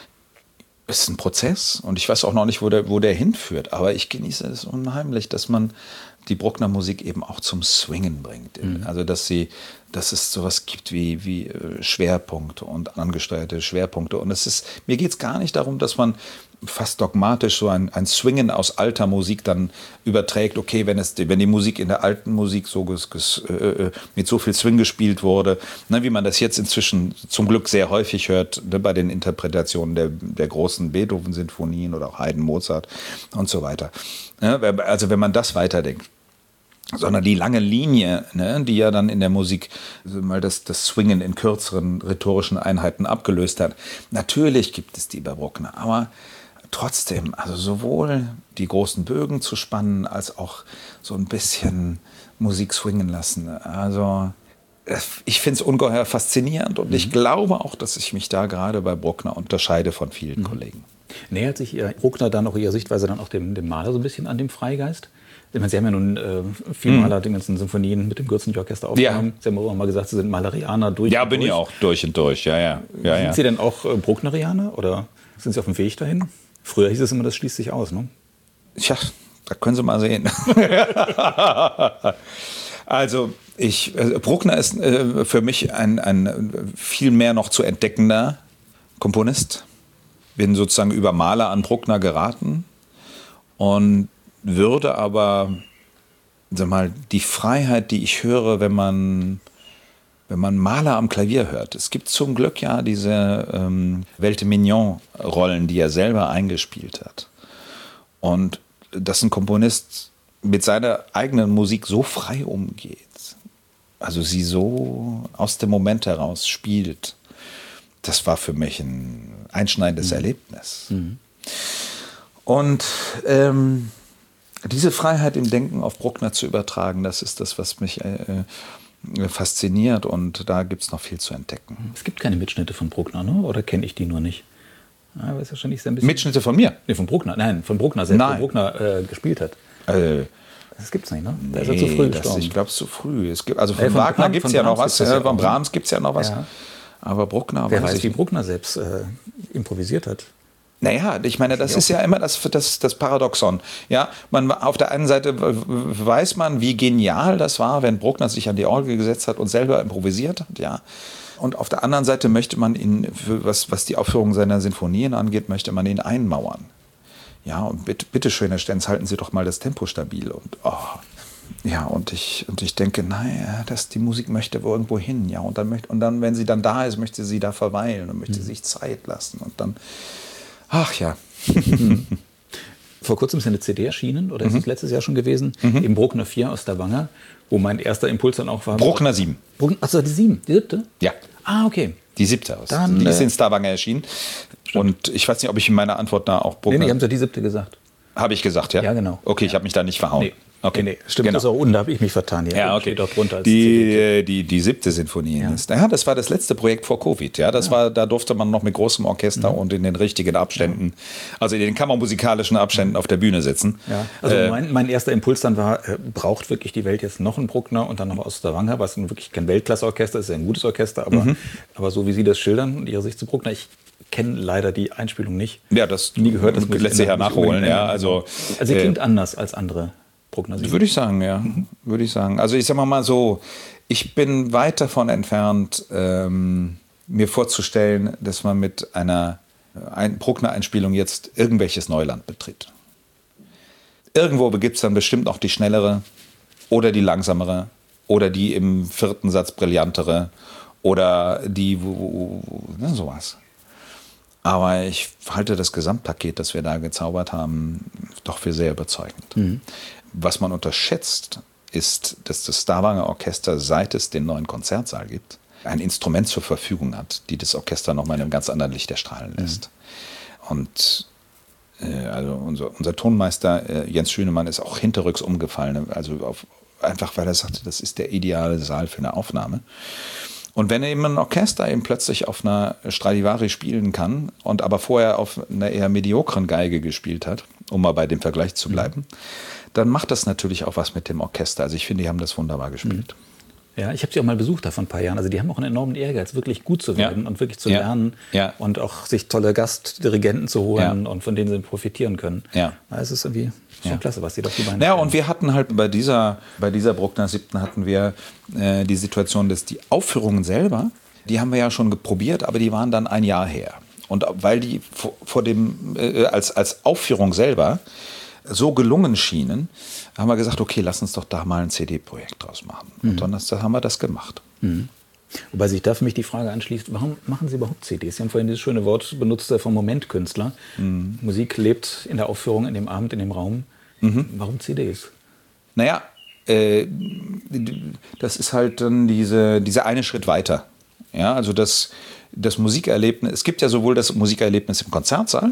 Speaker 2: Es ist ein Prozess und ich weiß auch noch nicht, wo der, wo der hinführt, aber ich genieße es unheimlich, dass man die Bruckner-Musik eben auch zum Swingen bringt. Mhm. Also dass sie, dass es sowas gibt wie, wie Schwerpunkte und angesteuerte Schwerpunkte. Und es ist, mir geht es gar nicht darum, dass man fast dogmatisch so ein, ein Swingen aus alter Musik dann überträgt. Okay, wenn, es, wenn die Musik in der alten Musik so ges, ges, äh, mit so viel Swing gespielt wurde, ne, wie man das jetzt inzwischen zum Glück sehr häufig hört, ne, bei den Interpretationen der, der großen Beethoven-Sinfonien oder auch Haydn, Mozart und so weiter. Ja, also wenn man das weiterdenkt. Sondern die lange Linie, ne, die ja dann in der Musik also mal das, das Swingen in kürzeren rhetorischen Einheiten abgelöst hat. Natürlich gibt es die bei Bruckner, aber trotzdem, also sowohl die großen Bögen zu spannen, als auch so ein bisschen Musik swingen lassen. Also ich finde es ungeheuer faszinierend und mhm. ich glaube auch, dass ich mich da gerade bei Bruckner unterscheide von vielen mhm. Kollegen.
Speaker 1: Nähert sich Ihr Bruckner dann auch Ihrer Sichtweise dann auch dem, dem Maler so ein bisschen an dem Freigeist? Ich meine, Sie haben ja nun äh, viel Maler, die ganzen Symphonien mit dem Gürzenich-Orchester aufgenommen. Ja. Sie haben auch mal gesagt, Sie sind Malerianer durch
Speaker 2: ja,
Speaker 1: und durch.
Speaker 2: Ja, bin ich auch durch und durch, ja, ja. ja
Speaker 1: sind
Speaker 2: ja.
Speaker 1: Sie denn auch äh, Brucknerianer oder sind Sie auf dem Weg dahin? Früher hieß es immer, das schließt sich aus, ne?
Speaker 2: Tja, da können Sie mal sehen. Also, ich, äh, Bruckner ist äh, für mich ein, ein viel mehr noch zu entdeckender Komponist. Bin sozusagen über Maler an Bruckner geraten und würde aber, sag mal, die Freiheit, die ich höre, wenn man, wenn man Mahler am Klavier hört. Es gibt zum Glück ja diese ähm, Welte Mignon-Rollen, die er selber eingespielt hat. Und dass ein Komponist mit seiner eigenen Musik so frei umgeht, also sie so aus dem Moment heraus spielt, das war für mich ein einschneidendes mhm. Erlebnis. Mhm. Und ähm, diese Freiheit im Denken auf Bruckner zu übertragen, das ist das, was mich äh, fasziniert. Und da gibt es noch viel zu entdecken.
Speaker 1: Es gibt keine Mitschnitte von Bruckner, ne? Oder kenne ich die nur nicht? Ja, weiß wahrscheinlich sehr ein bisschen
Speaker 2: Mitschnitte von mir?
Speaker 1: Nee, von Bruckner. Nein, von Bruckner selbst, wo Bruckner äh, gespielt hat.
Speaker 2: Äh,
Speaker 1: das gibt's nicht, ne?
Speaker 2: Da
Speaker 1: nee,
Speaker 2: ist er zu früh gestorben. Ich glaube, es ist zu früh. Es gibt, also von, äh, von Wagner gibt es ja noch was, ja von Brahms gibt es ja noch was. Ja. Aber Bruckner...
Speaker 1: Wer weiß, weiß wie Bruckner selbst äh, improvisiert hat.
Speaker 2: Naja, ich meine, das ist ja immer das, das, das Paradoxon. Ja, man, auf der einen Seite weiß man, wie genial das war, wenn Bruckner sich an die Orgel gesetzt hat und selber improvisiert hat, ja. Und auf der anderen Seite möchte man ihn, für was, was die Aufführung seiner Sinfonien angeht, möchte man ihn einmauern. Ja, und bitte, bitte schön, Herr Stenz, halten Sie doch mal das Tempo stabil. Und, oh, ja, und ich, und ich denke, naja, das, die Musik möchte irgendwo hin. Ja, und dann, möchte, und dann, wenn sie dann da ist, möchte sie da verweilen und möchte mhm. sich Zeit lassen. Und dann, ach ja.
Speaker 1: Mhm. Vor kurzem ist eine C D erschienen, oder ist es mhm. letztes Jahr schon gewesen, mhm. im Bruckner vier aus Stavanger, wo mein erster Impuls dann auch war.
Speaker 2: Bruckner sieben.
Speaker 1: Achso, die sieben, die siebte?
Speaker 2: Ja.
Speaker 1: Ah, okay.
Speaker 2: Die siebte aus.
Speaker 1: Dann,
Speaker 2: die ist
Speaker 1: äh,
Speaker 2: in Stavanger erschienen. Stimmt. Und ich weiß nicht, ob ich in meiner Antwort da auch
Speaker 1: Bruckner... Nee, nee, haben Sie die siebte gesagt.
Speaker 2: Habe ich gesagt, ja?
Speaker 1: Ja, genau.
Speaker 2: Okay,
Speaker 1: ja.
Speaker 2: ich habe mich da nicht verhauen.
Speaker 1: Nee.
Speaker 2: Okay.
Speaker 1: Nee, nee, stimmt,
Speaker 2: genau.
Speaker 1: Das ist auch unten, da habe ich mich vertan. Hier.
Speaker 2: Ja, okay.
Speaker 1: Steht auch drunter als
Speaker 2: die, die, die siebte Sinfonie.
Speaker 1: Ja.
Speaker 2: Ist, ja, das war das letzte Projekt vor Covid. Ja, das ja. war, da durfte man noch mit großem Orchester mhm. und in den richtigen Abständen, ja. also in den kammermusikalischen Abständen auf der Bühne sitzen.
Speaker 1: Ja. Also äh, mein, mein erster Impuls dann war, äh, braucht wirklich die Welt jetzt noch einen Bruckner und dann noch aus Stavanger, was wirklich kein Weltklasse-Orchester ist, ist ein gutes Orchester, aber, mhm. aber so wie Sie das schildern und Ihre Sicht zu Bruckner, ich kenne leider die Einspielung nicht.
Speaker 2: Ja, das
Speaker 1: nie gehört, das
Speaker 2: lässt sich ja nachholen. Ja, also,
Speaker 1: also sie klingt äh, anders als andere.
Speaker 2: Würde ich sagen, ja. Mhm. Würde ich sagen. Also ich sage mal so, ich bin weit davon entfernt, ähm, mir vorzustellen, dass man mit einer ein, Bruckner-Einspielung jetzt irgendwelches Neuland betritt. Irgendwo gibt es dann bestimmt noch die schnellere oder die langsamere oder die im vierten Satz brillantere oder die, wo, wo, wo, ne, sowas. Aber ich halte das Gesamtpaket, das wir da gezaubert haben, doch für sehr überzeugend. Mhm. Was man unterschätzt, ist, dass das Stavanger Orchester, seit es den neuen Konzertsaal gibt, ein Instrument zur Verfügung hat, die das Orchester nochmal in einem ganz anderen Licht erstrahlen lässt. Mhm. Und äh, also unser, unser Tonmeister äh, Jens Schünemann ist auch hinterrücks umgefallen, also auf, einfach weil er sagte, das ist der ideale Saal für eine Aufnahme. Und wenn eben ein Orchester eben plötzlich auf einer Stradivari spielen kann und aber vorher auf einer eher mediokren Geige gespielt hat, um mal bei dem Vergleich zu bleiben, mhm. dann macht das natürlich auch was mit dem Orchester. Also ich finde, die haben das wunderbar gespielt.
Speaker 1: Ja, ich habe sie auch mal besucht da vor ein paar Jahren. Also die haben auch einen enormen Ehrgeiz, wirklich gut zu werden ja. und wirklich zu ja. lernen
Speaker 2: ja.
Speaker 1: und auch sich tolle Gastdirigenten zu holen ja. und von denen sie profitieren können.
Speaker 2: Ja.
Speaker 1: Es ist irgendwie schon ja. klasse, was sie doch die Beine
Speaker 2: Ja, und wir hatten halt bei dieser, bei dieser Bruckner siebten hatten wir äh, die Situation, dass die Aufführungen selber, die haben wir ja schon probiert, aber die waren dann ein Jahr her. Und weil die vor, vor dem, äh, als, als Aufführung selber so gelungen schienen, haben wir gesagt, okay, lass uns doch da mal ein C D-Projekt draus machen. Mhm. Und dann das, haben wir das gemacht.
Speaker 1: Mhm. Wobei sich da für mich die Frage anschließt, warum machen Sie überhaupt C Ds? Sie haben vorhin dieses schöne Wort benutzt vom Momentkünstler. Mhm. Musik lebt in der Aufführung, in dem Abend, in dem Raum. Mhm. Warum C Ds?
Speaker 2: Naja, äh, das ist halt dann diese, dieser eine Schritt weiter. Ja, also das, das Musikerlebnis, es gibt ja sowohl das Musikerlebnis im Konzertsaal,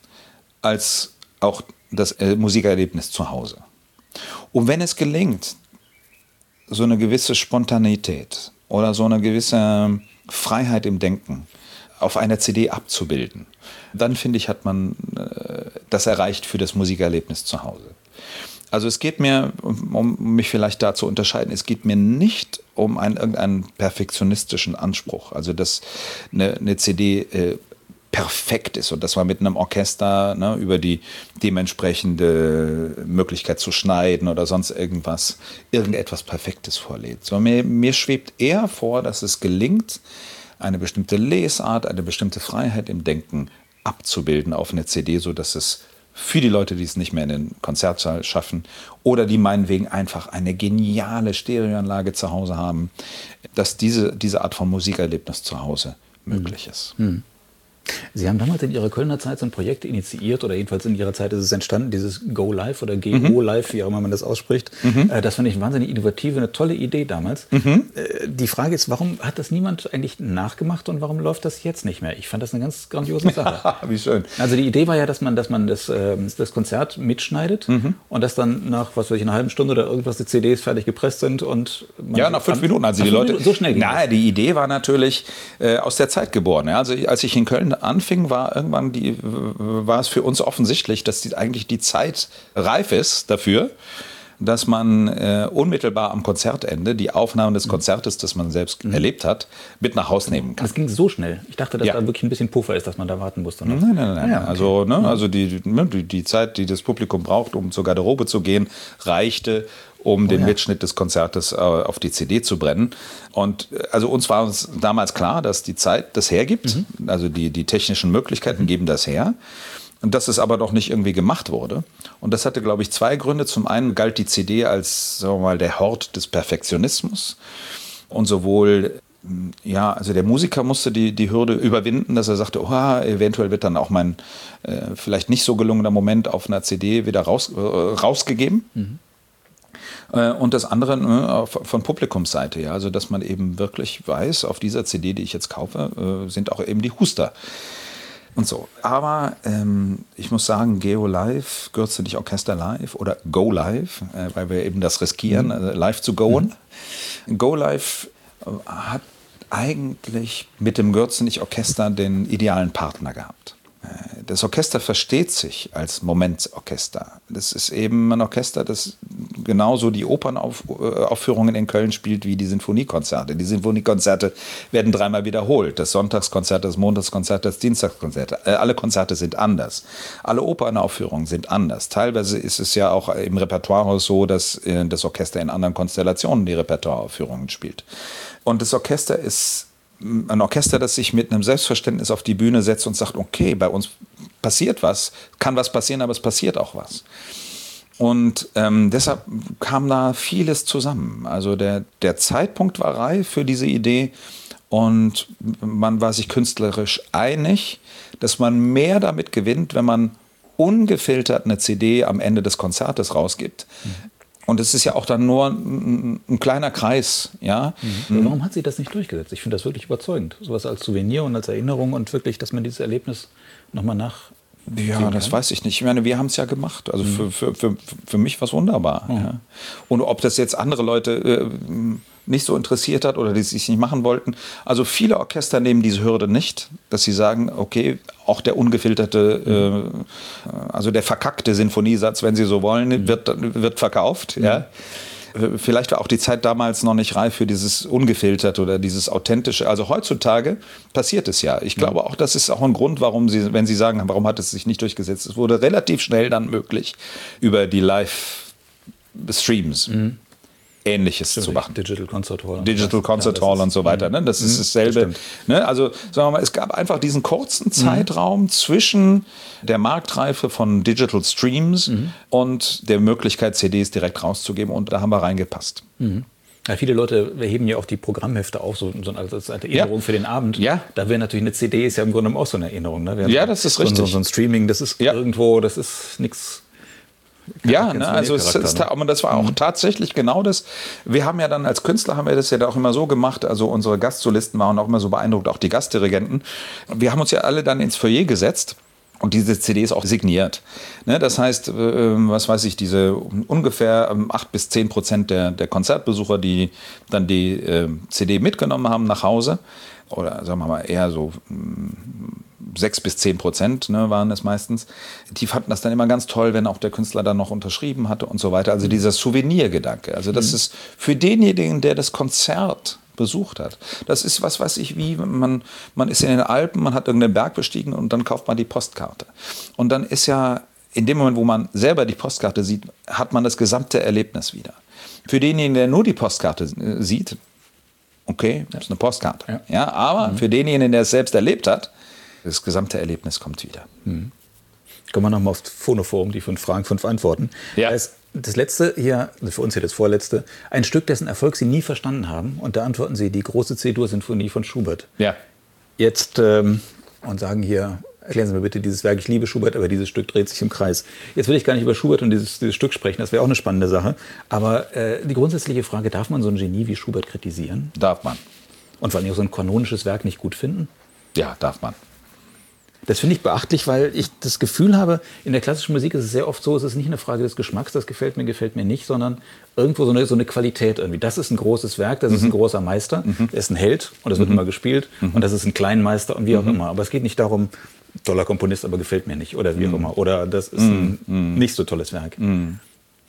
Speaker 2: als auch das äh, Musikerlebnis zu Hause. Und wenn es gelingt, so eine gewisse Spontanität oder so eine gewisse Freiheit im Denken auf einer C D abzubilden, dann finde ich, hat man äh, das erreicht für das Musikerlebnis zu Hause. Also es geht mir, um, um mich vielleicht da zu unterscheiden, es geht mir nicht um einen, irgendeinen perfektionistischen Anspruch, also dass eine, eine C D äh, perfekt ist und dass man mit einem Orchester ne, über die dementsprechende Möglichkeit zu schneiden oder sonst irgendwas, irgendetwas Perfektes vorlädt. So, mir, mir schwebt eher vor, dass es gelingt, eine bestimmte Lesart, eine bestimmte Freiheit im Denken abzubilden auf eine C D, sodass es für die Leute, die es nicht mehr in den Konzertsaal schaffen oder die meinetwegen einfach eine geniale Stereoanlage zu Hause haben, dass diese, diese Art von Musikerlebnis zu Hause möglich ist.
Speaker 1: Mhm. Sie haben damals in Ihrer Kölner Zeit so ein Projekt initiiert, oder jedenfalls in Ihrer Zeit ist es entstanden, dieses Go Live oder G O Live, wie auch immer man das ausspricht. Mhm. Das fand ich eine wahnsinnig innovative, eine tolle Idee damals. Mhm. Die Frage ist, warum hat das niemand eigentlich nachgemacht und warum läuft das jetzt nicht mehr? Ich fand das eine ganz grandiose Sache.
Speaker 2: Wie schön.
Speaker 1: Also die Idee war ja, dass man, dass man das, das Konzert mitschneidet mhm. und dass dann nach, was weiß ich, einer halben Stunde oder irgendwas die C Ds fertig gepresst sind und man
Speaker 2: ja, nach fünf an, Minuten. Also die Leute,
Speaker 1: so schnell ging
Speaker 2: na, die Idee war natürlich äh, aus der Zeit geboren. Ja? Also als ich in Köln anfing, war irgendwann die, war es für uns offensichtlich, dass die, eigentlich die Zeit reif ist dafür, dass man äh, unmittelbar am Konzertende die Aufnahmen des Konzertes, das man selbst mhm. erlebt hat, mit nach Hause nehmen kann.
Speaker 1: Das ging so schnell. Ich dachte, dass ja. da wirklich ein bisschen Puffer ist, dass man da warten musste.
Speaker 2: Nein, nein, nein. nein. Ja, okay. Also, ne, also die, die, die Zeit, die das Publikum braucht, um zur Garderobe zu gehen, reichte, um oh, den ja. Mitschnitt des Konzertes äh, auf die C D zu brennen. Und also uns war uns damals klar, dass die Zeit das hergibt. Mhm. Also die, die technischen Möglichkeiten mhm. geben das her. Und dass es aber doch nicht irgendwie gemacht wurde. Und das hatte, glaube ich, zwei Gründe. Zum einen galt die C D als, sagen wir mal, der Hort des Perfektionismus. Und sowohl, ja, also der Musiker musste die, die Hürde überwinden, dass er sagte, oh, eventuell wird dann auch mein äh, vielleicht nicht so gelungener Moment auf einer C D wieder raus, äh, rausgegeben. Mhm. Äh, und das andere äh, von Publikumsseite, ja, also dass man eben wirklich weiß, auf dieser C D, die ich jetzt kaufe, äh, sind auch eben die Huster. Und so. Aber ähm, ich muss sagen, Geo Live, Gürze dich Orchester Live oder Go Live, äh, weil wir eben das riskieren, mhm. also live zu goen. Mhm. Go Live äh, hat eigentlich mit dem Gürze dich Orchester den idealen Partner gehabt. Das Orchester versteht sich als Momentorchester. Das ist eben ein Orchester, das genauso die Opernaufführungen in Köln spielt wie die Sinfoniekonzerte. Die Sinfoniekonzerte werden dreimal wiederholt. Das Sonntagskonzert, das Montagskonzert, das Dienstagskonzert. Alle Konzerte sind anders. Alle Opernaufführungen sind anders. Teilweise ist es ja auch im Repertoire so, dass das Orchester in anderen Konstellationen die Repertoireaufführungen spielt. Und das Orchester ist ein Orchester, das sich mit einem Selbstverständnis auf die Bühne setzt und sagt, okay, bei uns passiert was, kann was passieren, aber es passiert auch was. Und ähm, deshalb kam da vieles zusammen. Also der, der Zeitpunkt war reif für diese Idee und man war sich künstlerisch einig, dass man mehr damit gewinnt, wenn man ungefiltert eine C D am Ende des Konzertes rausgibt. Mhm. Und es ist ja auch dann nur ein, ein kleiner Kreis. Ja?
Speaker 1: Mhm. Warum hat sie das nicht durchgesetzt? Ich finde das wirklich überzeugend. Sowas als Souvenir und als Erinnerung und wirklich, dass man dieses Erlebnis nochmal nach...
Speaker 2: Ja, das weiß ich nicht. Ich meine, wir haben es ja gemacht. Also mhm. für, für, für, für mich war es wunderbar. Mhm. Ja. Und ob das jetzt andere Leute äh, nicht so interessiert hat oder die es sich nicht machen wollten. Also viele Orchester nehmen diese Hürde nicht, dass sie sagen, okay, auch der ungefilterte, mhm. äh, also der verkackte Sinfoniesatz, wenn Sie so wollen, mhm. wird, wird verkauft. Mhm. Ja. Vielleicht war auch die Zeit damals noch nicht reif für dieses Ungefilterte oder dieses Authentische. Also heutzutage passiert es ja. Ich glaube auch, das ist auch ein Grund, warum Sie, wenn Sie sagen, warum hat es sich nicht durchgesetzt? Es wurde relativ schnell dann möglich, über die Live-Streams mhm. Ähnliches Stimmt, zu machen.
Speaker 1: Digital Concert Hall.
Speaker 2: Digital Concert Hall ja, und so weiter. Ne? Das ist dasselbe. Ne? Also sagen wir mal, es gab einfach diesen kurzen Zeitraum mhm. zwischen der Marktreife von Digital Streams mhm. und der Möglichkeit, C Ds direkt rauszugeben. Und da haben wir reingepasst.
Speaker 1: Mhm. Ja, viele Leute heben ja auch die Programmhefte auf, so, so als Erinnerung ja. für den Abend.
Speaker 2: Ja.
Speaker 1: Da wäre natürlich eine C D ist ja im Grunde auch so eine Erinnerung. Ne?
Speaker 2: Ja, das ist
Speaker 1: so,
Speaker 2: richtig.
Speaker 1: So, so ein Streaming, das ist ja. irgendwo, das ist nichts.
Speaker 2: Ja, ne, also es ist, aber das war auch mhm. tatsächlich genau das. Wir haben ja dann als Künstler haben wir das ja auch immer so gemacht, also unsere Gastsolisten waren auch immer so beeindruckt, auch die Gastdirigenten. Wir haben uns ja alle dann ins Foyer gesetzt und diese C D ist auch signiert. Ne, das heißt, äh, was weiß ich, diese ungefähr acht bis zehn Prozent der, der Konzertbesucher, die dann die äh, C D mitgenommen haben nach Hause, oder sagen wir mal eher so sechs bis zehn Prozent ne, waren es meistens. Die fanden das dann immer ganz toll, wenn auch der Künstler dann noch unterschrieben hatte und so weiter. Also dieser Souvenirgedanke. Also das mhm. ist für denjenigen, der das Konzert besucht hat. Das ist was, weiß ich, wie man, man ist in den Alpen, man hat irgendeinen Berg bestiegen und dann kauft man die Postkarte. Und dann ist ja in dem Moment, wo man selber die Postkarte sieht, hat man das gesamte Erlebnis wieder. Für denjenigen, der nur die Postkarte sieht, okay, das ist eine Postkarte. Ja. Ja, aber mhm. für denjenigen, der es selbst erlebt hat, das gesamte Erlebnis kommt wieder.
Speaker 1: Mhm. Kommen wir nochmal aufs Phonoforum, die fünf Fragen, fünf Antworten.
Speaker 2: Ja.
Speaker 1: Das, das letzte hier, für uns hier das vorletzte, ein Stück, dessen Erfolg Sie nie verstanden haben. Und da antworten Sie die große C-Dur-Sinfonie von Schubert.
Speaker 2: Ja.
Speaker 1: Jetzt, ähm, und sagen hier, erklären Sie mir bitte dieses Werk, ich liebe Schubert, aber dieses Stück dreht sich im Kreis. Jetzt will ich gar nicht über Schubert und dieses, dieses Stück sprechen, das wäre auch eine spannende Sache. Aber äh, die grundsätzliche Frage, darf man so ein Genie wie Schubert kritisieren?
Speaker 2: Darf man.
Speaker 1: Und vor allem auch so ein kanonisches Werk nicht gut finden?
Speaker 2: Ja, darf man.
Speaker 1: Das finde ich beachtlich, weil ich das Gefühl habe, in der klassischen Musik ist es sehr oft so, es ist nicht eine Frage des Geschmacks, das gefällt mir, gefällt mir nicht, sondern irgendwo so eine, so eine Qualität irgendwie. Das ist ein großes Werk, das mhm. ist ein großer Meister, mhm. der ist ein Held und das wird mhm. immer gespielt mhm. und das ist ein Kleinmeister und wie auch mhm. immer. Aber es geht nicht darum, toller Komponist, aber gefällt mir nicht oder wie auch immer. Oder das ist ein
Speaker 2: mhm.
Speaker 1: nicht so tolles Werk.
Speaker 2: Mhm.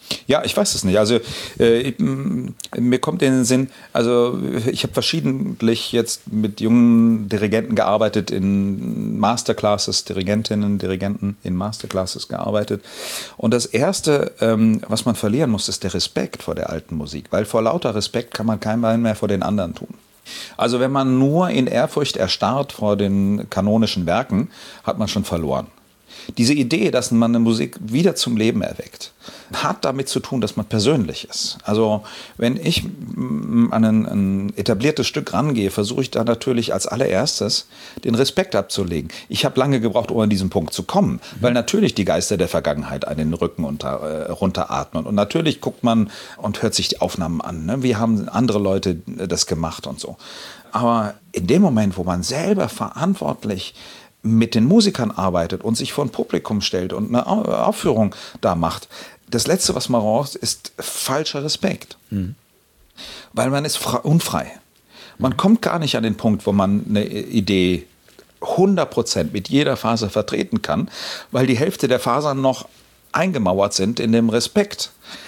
Speaker 2: Ja, ich weiß es nicht. Also äh, ich, mir kommt in den Sinn, also ich habe verschiedentlich jetzt mit jungen Dirigenten gearbeitet, in Masterclasses, Dirigentinnen, Dirigenten in Masterclasses gearbeitet. Und das Erste, ähm, was man verlieren muss, ist der Respekt vor der alten Musik, weil vor lauter Respekt kann man kein Bein mehr vor den anderen tun. Also wenn man nur in Ehrfurcht erstarrt vor den kanonischen Werken, hat man schon verloren. Diese Idee, dass man eine Musik wieder zum Leben erweckt, hat damit zu tun, dass man persönlich ist. Also wenn ich an ein, ein etabliertes Stück rangehe, versuche ich da natürlich als allererstes den Respekt abzulegen. Ich habe lange gebraucht, um an diesen Punkt zu kommen, mhm. weil natürlich die Geister der Vergangenheit einen den Rücken unter, äh, runteratmen. Und natürlich guckt man und hört sich die Aufnahmen an. Ne? Wie haben andere Leute das gemacht und so. Aber in dem Moment, wo man selber verantwortlich mit den Musikern arbeitet und sich vor ein Publikum stellt und eine Aufführung da macht, das Letzte, was man braucht, ist falscher Respekt. Mhm. Weil man ist unfrei. Man mhm. kommt gar nicht an den Punkt, wo man eine Idee hundert Prozent mit jeder Faser vertreten kann, weil die Hälfte der Fasern noch eingemauert sind in dem Respekt.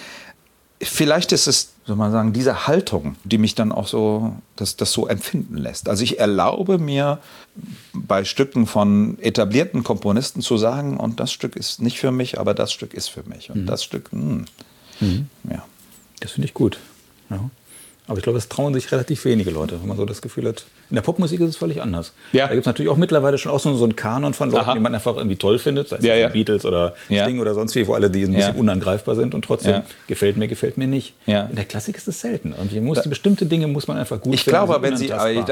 Speaker 2: Vielleicht ist es, soll man sagen, diese Haltung, die mich dann auch so, das, das so empfinden lässt. Also ich erlaube mir bei Stücken von etablierten Komponisten zu sagen, und das Stück ist nicht für mich, aber das Stück ist für mich. Und mhm. das Stück, mh,
Speaker 1: mhm.
Speaker 2: ja.
Speaker 1: Das finde ich gut. Ja. Aber ich glaube, es trauen sich relativ wenige Leute, wenn man so das Gefühl hat. In der Popmusik ist es völlig anders. Ja. Da gibt es natürlich auch mittlerweile schon auch so, so einen Kanon von Leuten, Aha. die man einfach irgendwie toll findet, sei es ja, ja. Beatles oder ja. Sting oder sonst wie, wo alle die ein bisschen ja. unangreifbar sind und trotzdem ja. gefällt mir, gefällt mir nicht. Ja. In der Klassik ist es selten. Und muss, da, bestimmte Dinge muss man einfach gut
Speaker 2: ich finden. Ich glaube, wenn Sie,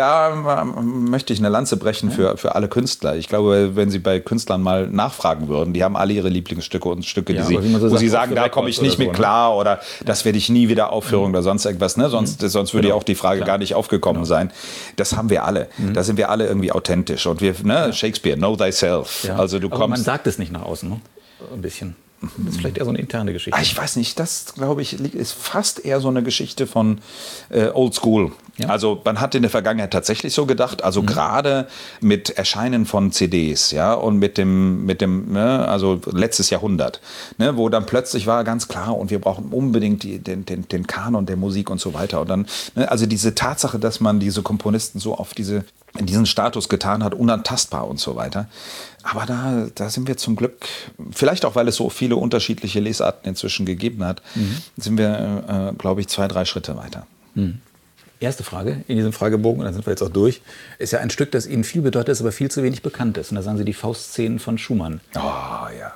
Speaker 2: da möchte ich eine Lanze brechen ja. für, für alle Künstler. Ich glaube, wenn Sie bei Künstlern mal nachfragen würden, die haben alle ihre Lieblingsstücke und Stücke, die ja, sie, so wo sagt, sie sagen, da komme ich nicht mit so, klar ne? oder das werde ich nie wieder Aufführung mhm. oder sonst irgendwas. Ne? Sonst, mhm. sonst würde ja genau. auch die Frage Klar. gar nicht aufgekommen genau. sein. Das haben wir alle. Mhm. Da sind wir alle irgendwie authentisch. Und wir, ne, Shakespeare, know thyself.
Speaker 1: Ja. Also du Aber kommst. Man sagt es nicht nach außen, ne? Ein bisschen. Das ist vielleicht eher so eine interne Geschichte.
Speaker 2: Ich weiß nicht, das glaube ich ist fast eher so eine Geschichte von äh, Old School. Ja. Also man hat in der Vergangenheit tatsächlich so gedacht, also mhm. gerade mit Erscheinen von C Ds, ja, und mit dem, mit dem, ne, also letztes Jahrhundert, ne, wo dann plötzlich war ganz klar, und wir brauchen unbedingt die, den, den, den Kanon der Musik und so weiter. Und dann, ne, also diese Tatsache, dass man diese Komponisten so auf diese, in diesen Status getan hat, unantastbar und so weiter. Aber da, da sind wir zum Glück, vielleicht auch, weil es so viele unterschiedliche Lesarten inzwischen gegeben hat, mhm. sind wir, äh, glaube ich, zwei, drei Schritte weiter.
Speaker 1: Mhm. Erste Frage in diesem Fragebogen, und dann sind wir jetzt auch durch, ist ja ein Stück, das Ihnen viel bedeutet, das aber viel zu wenig bekannt ist. Und da sagen Sie die Faustszenen von Schumann.
Speaker 2: Oh, ja.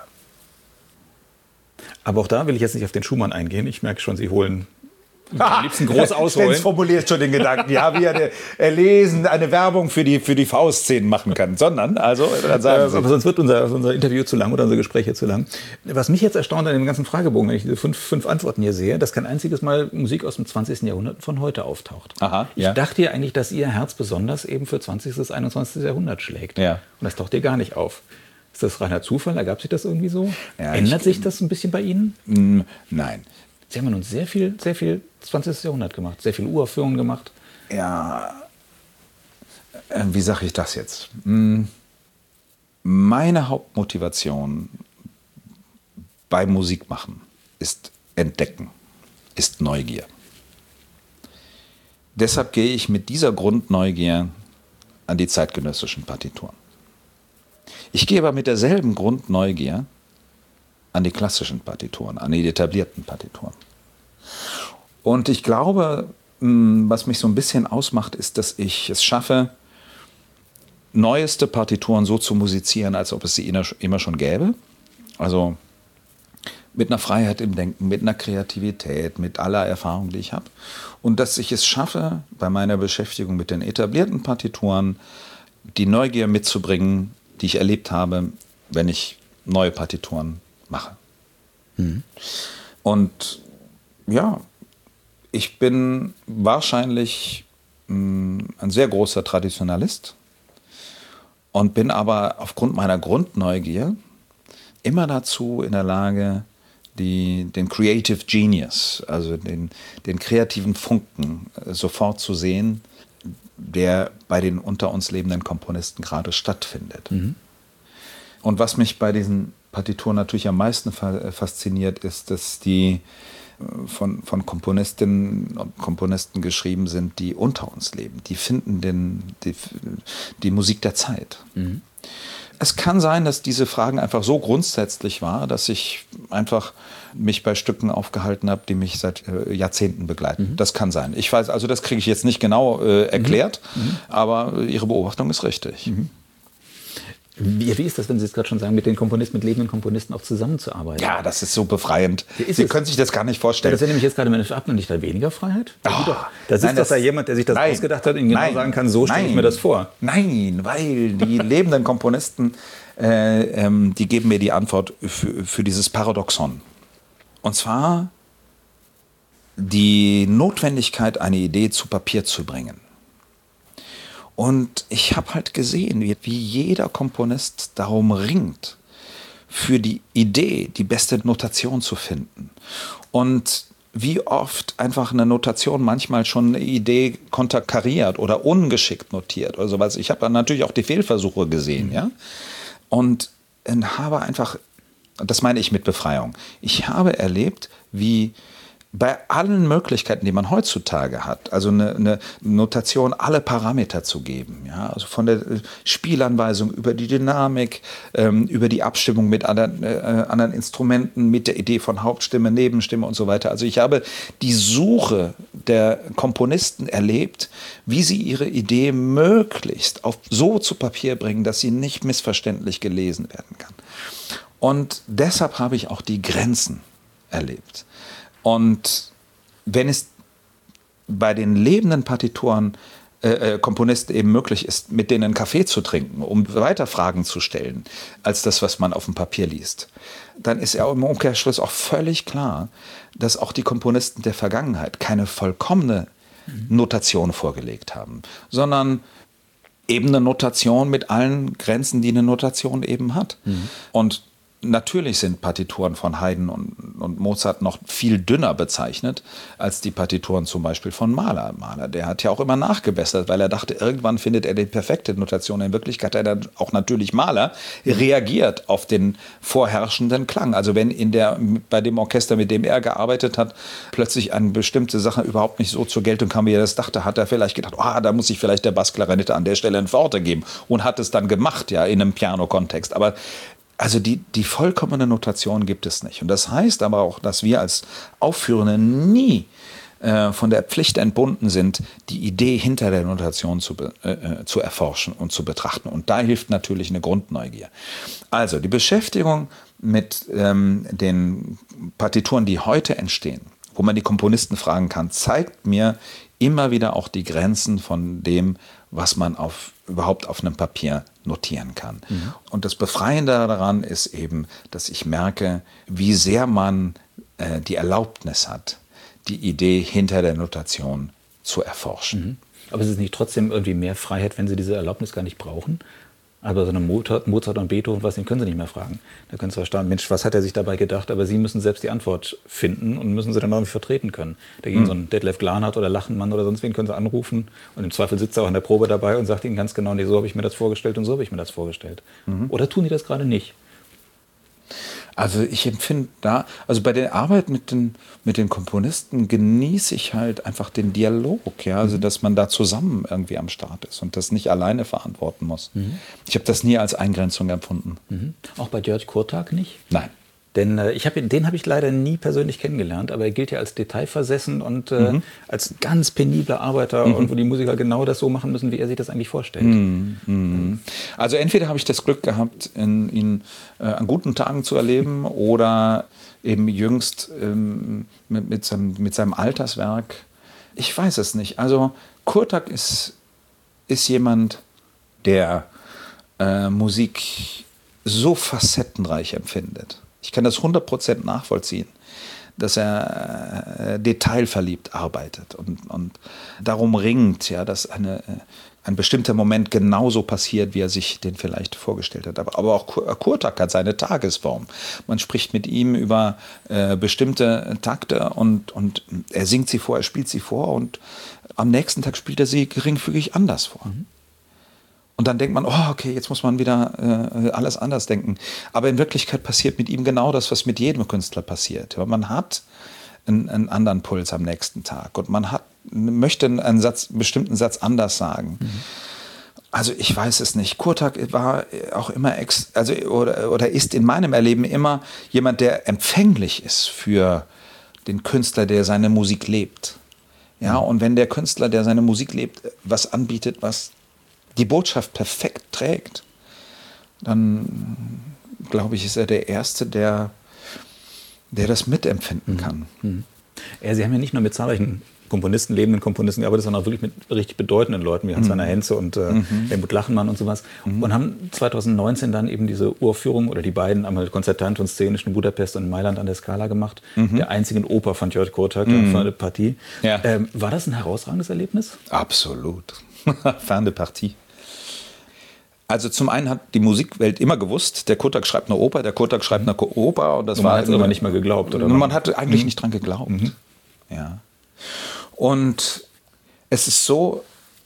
Speaker 1: Aber auch da will ich jetzt nicht auf den Schumann eingehen. Ich merke schon, Sie holen am liebsten groß ausholen.
Speaker 2: Stenz formuliert schon den Gedanken, ja, wie er erlesen eine Werbung für die, für die Faustszenen machen kann, sondern, also, dann sagen Sie.
Speaker 1: Aber sonst wird unser, unser Interview zu lang oder unser Gespräch hier zu lang. Was mich jetzt erstaunt an dem ganzen Fragebogen, wenn ich diese fünf, fünf Antworten hier sehe, dass kein einziges Mal Musik aus dem zwanzigsten Jahrhundert von heute auftaucht.
Speaker 2: Aha,
Speaker 1: ich
Speaker 2: ja.
Speaker 1: dachte ja eigentlich, dass Ihr Herz besonders eben für zwanzigsten bis einundzwanzigsten Jahrhundert schlägt.
Speaker 2: Ja.
Speaker 1: Und das taucht hier gar nicht auf. Ist das reiner Zufall? Ergab sich das irgendwie so?
Speaker 2: Ja,
Speaker 1: Ändert
Speaker 2: ich,
Speaker 1: sich das ein bisschen bei Ihnen?
Speaker 2: Nein.
Speaker 1: Sie haben nun sehr viel, sehr viel zwanzigsten Jahrhundert gemacht, sehr viele Uraufführungen gemacht.
Speaker 2: Ja, äh, wie sage ich das jetzt? Meine Hauptmotivation bei Musikmachen ist Entdecken, ist Neugier. Deshalb gehe ich mit dieser Grundneugier an die zeitgenössischen Partituren. Ich gehe aber mit derselben Grundneugier an die klassischen Partituren, an die etablierten Partituren. Und ich glaube, was mich so ein bisschen ausmacht, ist, dass ich es schaffe, neueste Partituren so zu musizieren, als ob es sie immer schon gäbe. Also mit einer Freiheit im Denken, mit einer Kreativität, mit aller Erfahrung, die ich habe. Und dass ich es schaffe, bei meiner Beschäftigung mit den etablierten Partituren, die Neugier mitzubringen, die ich erlebt habe, wenn ich neue Partituren mache. Mhm. Und ja, ich bin wahrscheinlich mh, ein sehr großer Traditionalist und bin aber aufgrund meiner Grundneugier immer dazu in der Lage, die, den Creative Genius, also den, den kreativen Funken äh, sofort zu sehen, der bei den unter uns lebenden Komponisten gerade stattfindet. Mhm. Und was mich bei diesen Partitur natürlich am meisten fa- fasziniert, ist, dass die von, von Komponistinnen und Komponisten geschrieben sind, die unter uns leben. Die finden den, die, die Musik der Zeit. Mhm. Es kann sein, dass diese Fragen einfach so grundsätzlich waren, dass ich einfach mich bei Stücken aufgehalten habe, die mich seit äh, Jahrzehnten begleiten. Mhm. Das kann sein. Ich weiß, also das kriege ich jetzt nicht genau äh, erklärt, mhm. aber Ihre Beobachtung ist richtig.
Speaker 1: Mhm. Wie, wie ist das, wenn Sie es gerade schon sagen, mit den Komponisten, mit lebenden Komponisten auch zusammenzuarbeiten?
Speaker 2: Ja, das ist so befreiend.
Speaker 1: Ist
Speaker 2: Sie
Speaker 1: es?
Speaker 2: können sich das gar nicht vorstellen.
Speaker 1: Ja, das wäre nämlich jetzt gerade meine Hat man nicht da weniger Freiheit?
Speaker 2: Oh,
Speaker 1: doch, da sitzt
Speaker 2: nein,
Speaker 1: doch
Speaker 2: das,
Speaker 1: da jemand, der sich das
Speaker 2: nein,
Speaker 1: ausgedacht hat und Ihnen genau
Speaker 2: nein,
Speaker 1: sagen kann, so stelle ich mir das vor.
Speaker 2: Nein, weil die lebenden Komponisten, äh, ähm, die geben mir die Antwort für, für dieses Paradoxon. Und zwar die Notwendigkeit, eine Idee zu Papier zu bringen. Und ich habe halt gesehen, wie, wie jeder Komponist darum ringt, für die Idee die beste Notation zu finden. Und wie oft einfach eine Notation manchmal schon eine Idee konterkariert oder ungeschickt notiert oder sowas. Ich habe natürlich auch die Fehlversuche gesehen, mhm. ja. Und habe einfach, das meine ich mit Befreiung, ich habe erlebt, wie bei allen Möglichkeiten, die man heutzutage hat, also eine, eine Notation, alle Parameter zu geben, ja, also von der Spielanweisung über die Dynamik, ähm, über die Abstimmung mit anderen, äh, anderen Instrumenten, mit der Idee von Hauptstimme, Nebenstimme und so weiter. Also ich habe die Suche der Komponisten erlebt, wie sie ihre Idee möglichst auf so zu Papier bringen, dass sie nicht missverständlich gelesen werden kann. Und deshalb habe ich auch die Grenzen erlebt. Und wenn es bei den lebenden Partituren äh, Komponisten eben möglich ist, mit denen einen Kaffee zu trinken, um weiter Fragen zu stellen, als das, was man auf dem Papier liest, dann ist ja im Umkehrschluss auch völlig klar, dass auch die Komponisten der Vergangenheit keine vollkommene Notation vorgelegt haben, sondern eben eine Notation mit allen Grenzen, die eine Notation eben hat. Mhm. Und natürlich sind Partituren von Haydn und, und Mozart noch viel dünner bezeichnet als die Partituren zum Beispiel von Mahler. Mahler, der hat ja auch immer nachgebessert, weil er dachte, irgendwann findet er die perfekte Notation. In Wirklichkeit hat er auch natürlich Mahler reagiert auf den vorherrschenden Klang. Also wenn in der, bei dem Orchester, mit dem er gearbeitet hat, plötzlich eine bestimmte Sache überhaupt nicht so zur Geltung kam, wie er das dachte, hat er vielleicht gedacht, oh, da muss ich vielleicht der Bassklarinette an der Stelle ein Forte geben und hat es dann gemacht, ja, in einem Piano-Kontext. Aber also die, die vollkommene Notation gibt es nicht. Und das heißt aber auch, dass wir als Aufführende nie äh, von der Pflicht entbunden sind, die Idee hinter der Notation zu, äh, zu erforschen und zu betrachten. Und da hilft natürlich eine Grundneugier. Also die Beschäftigung mit ähm, den Partituren, die heute entstehen, wo man die Komponisten fragen kann, zeigt mir immer wieder auch die Grenzen von dem, was man auf, überhaupt auf einem Papier notieren kann. Mhm. Und das Befreiende daran ist eben, dass ich merke, wie sehr man äh, die Erlaubnis hat, die Idee hinter der Notation zu erforschen.
Speaker 1: Mhm. Aber es ist nicht trotzdem irgendwie mehr Freiheit, wenn Sie diese Erlaubnis gar nicht brauchen? Aber so eine Mozart, Mozart und Beethoven, was, den können Sie nicht mehr fragen. Da können Sie verstehen, Mensch, was hat er sich dabei gedacht? Aber Sie müssen selbst die Antwort finden und müssen sie dann irgendwie vertreten können. Dagegen mhm. so ein Detlef Glanert oder Lachenmann oder sonst wen können Sie anrufen und im Zweifel sitzt er auch in der Probe dabei und sagt Ihnen ganz genau, nee, so habe ich mir das vorgestellt und so habe ich mir das vorgestellt. Mhm. Oder tun die das gerade nicht?
Speaker 2: Also ich empfinde da, also bei der Arbeit mit den, mit den Komponisten genieße ich halt einfach den Dialog, ja, also dass man da zusammen irgendwie am Start ist und das nicht alleine verantworten muss. Mhm. Ich habe das nie als Eingrenzung empfunden.
Speaker 1: Mhm. Auch bei György Kurtág nicht?
Speaker 2: Nein.
Speaker 1: Denn äh, ich hab, den habe ich leider nie persönlich kennengelernt, aber er gilt ja als detailversessen und äh, mhm. als ganz penibler Arbeiter mhm. und wo die Musiker genau das so machen müssen, wie er sich das eigentlich vorstellt. Mhm.
Speaker 2: Mhm. Also entweder habe ich das Glück gehabt, in, ihn äh, an guten Tagen zu erleben oder eben jüngst ähm, mit, mit, seinem, mit seinem Alterswerk. Ich weiß es nicht. Also Kurtág ist, ist jemand, der äh, Musik so facettenreich empfindet. Ich kann das hundert Prozent nachvollziehen, dass er äh, detailverliebt arbeitet und, und darum ringt, ja, dass eine, ein bestimmter Moment genauso passiert, wie er sich den vielleicht vorgestellt hat. Aber, aber auch Kurtág hat seine Tagesform. Man spricht mit ihm über äh, bestimmte Takte und, und er singt sie vor, er spielt sie vor und am nächsten Tag spielt er sie geringfügig anders vor. Mhm. Und dann denkt man, oh, okay, jetzt muss man wieder äh, alles anders denken. Aber in Wirklichkeit passiert mit ihm genau das, was mit jedem Künstler passiert. Man hat einen, einen anderen Puls am nächsten Tag und man hat, möchte einen, Satz, einen bestimmten Satz anders sagen. Mhm. Also ich weiß es nicht. Kurtak war auch immer, ex, also oder, oder ist in meinem Erleben immer jemand, der empfänglich ist für den Künstler, der seine Musik lebt. Ja, mhm. Und wenn der Künstler, der seine Musik lebt, was anbietet, was die Botschaft perfekt trägt, dann glaube ich, ist er der Erste, der, der das mitempfinden kann.
Speaker 1: Mhm. Ja, Sie haben ja nicht nur mit zahlreichen Komponisten, lebenden Komponisten gearbeitet, sondern auch wirklich mit richtig bedeutenden Leuten wie Hans-Werner mhm. Henze und äh, mhm. Helmut Lachenmann und sowas. Mhm. Und haben zwanzig neunzehn dann eben diese Uraufführung oder die beiden, einmal konzertant und szenisch in Budapest und in Mailand an der Scala gemacht. Mhm. Der einzigen Oper von Jörg Kurtak, mhm. Fin de Partie. Ja. Ähm, war das ein herausragendes Erlebnis?
Speaker 2: Absolut. Fin de Partie. Also zum einen hat die Musikwelt immer gewusst, der Kurtak schreibt eine Oper, der Kurtak schreibt eine Oper. Und das und
Speaker 1: man
Speaker 2: war
Speaker 1: hat es aber nicht mehr geglaubt, oder?
Speaker 2: Man hat eigentlich mhm. nicht dran geglaubt. Mhm. Ja. Und es ist so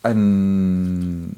Speaker 2: ein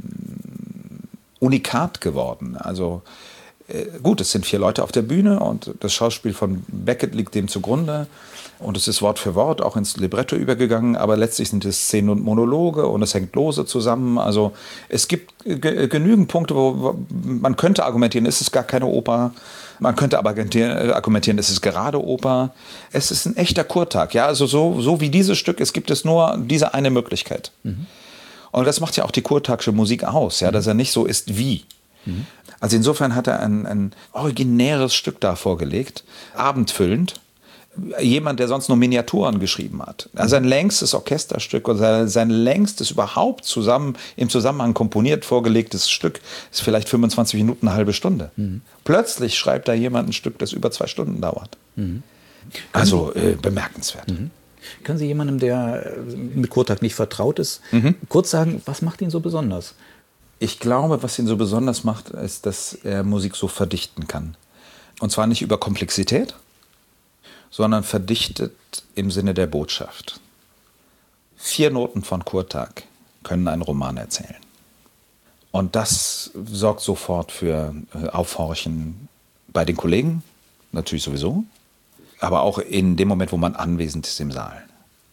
Speaker 2: Unikat geworden. Also äh, gut, es sind vier Leute auf der Bühne und das Schauspiel von Beckett liegt dem zugrunde. Und es ist Wort für Wort auch ins Libretto übergegangen, aber letztlich sind es Szenen und Monologe und es hängt lose zusammen. Also es gibt ge- genügend Punkte, wo, wo man könnte argumentieren, es ist gar keine Oper. Man könnte aber argumentieren, es ist gerade Oper. Es ist ein echter Kurtak. Ja? Also so, so wie dieses Stück ist, gibt es nur diese eine Möglichkeit. Mhm. Und das macht ja auch die kurtaksche Musik aus, ja? Dass er nicht so ist wie. Mhm. Also insofern hat er ein, ein originäres Stück da vorgelegt, abendfüllend. Jemand, der sonst nur Miniaturen geschrieben hat. Also sein längstes Orchesterstück oder sein längstes überhaupt zusammen im Zusammenhang komponiert vorgelegtes Stück ist vielleicht fünfundzwanzig Minuten, eine halbe Stunde. Mhm. Plötzlich schreibt da jemand ein Stück, das über zwei Stunden dauert. Mhm. Also äh, bemerkenswert.
Speaker 1: Mhm. Können Sie jemandem, der mit Kurtak nicht vertraut ist, mhm. kurz sagen, was macht ihn so besonders?
Speaker 2: Ich glaube, was ihn so besonders macht, ist, dass er Musik so verdichten kann. Und zwar nicht über Komplexität, sondern verdichtet im Sinne der Botschaft. Vier Noten von Kurtak können einen Roman erzählen. Und das sorgt sofort für Aufhorchen bei den Kollegen, natürlich sowieso, aber auch in dem Moment, wo man anwesend ist im Saal.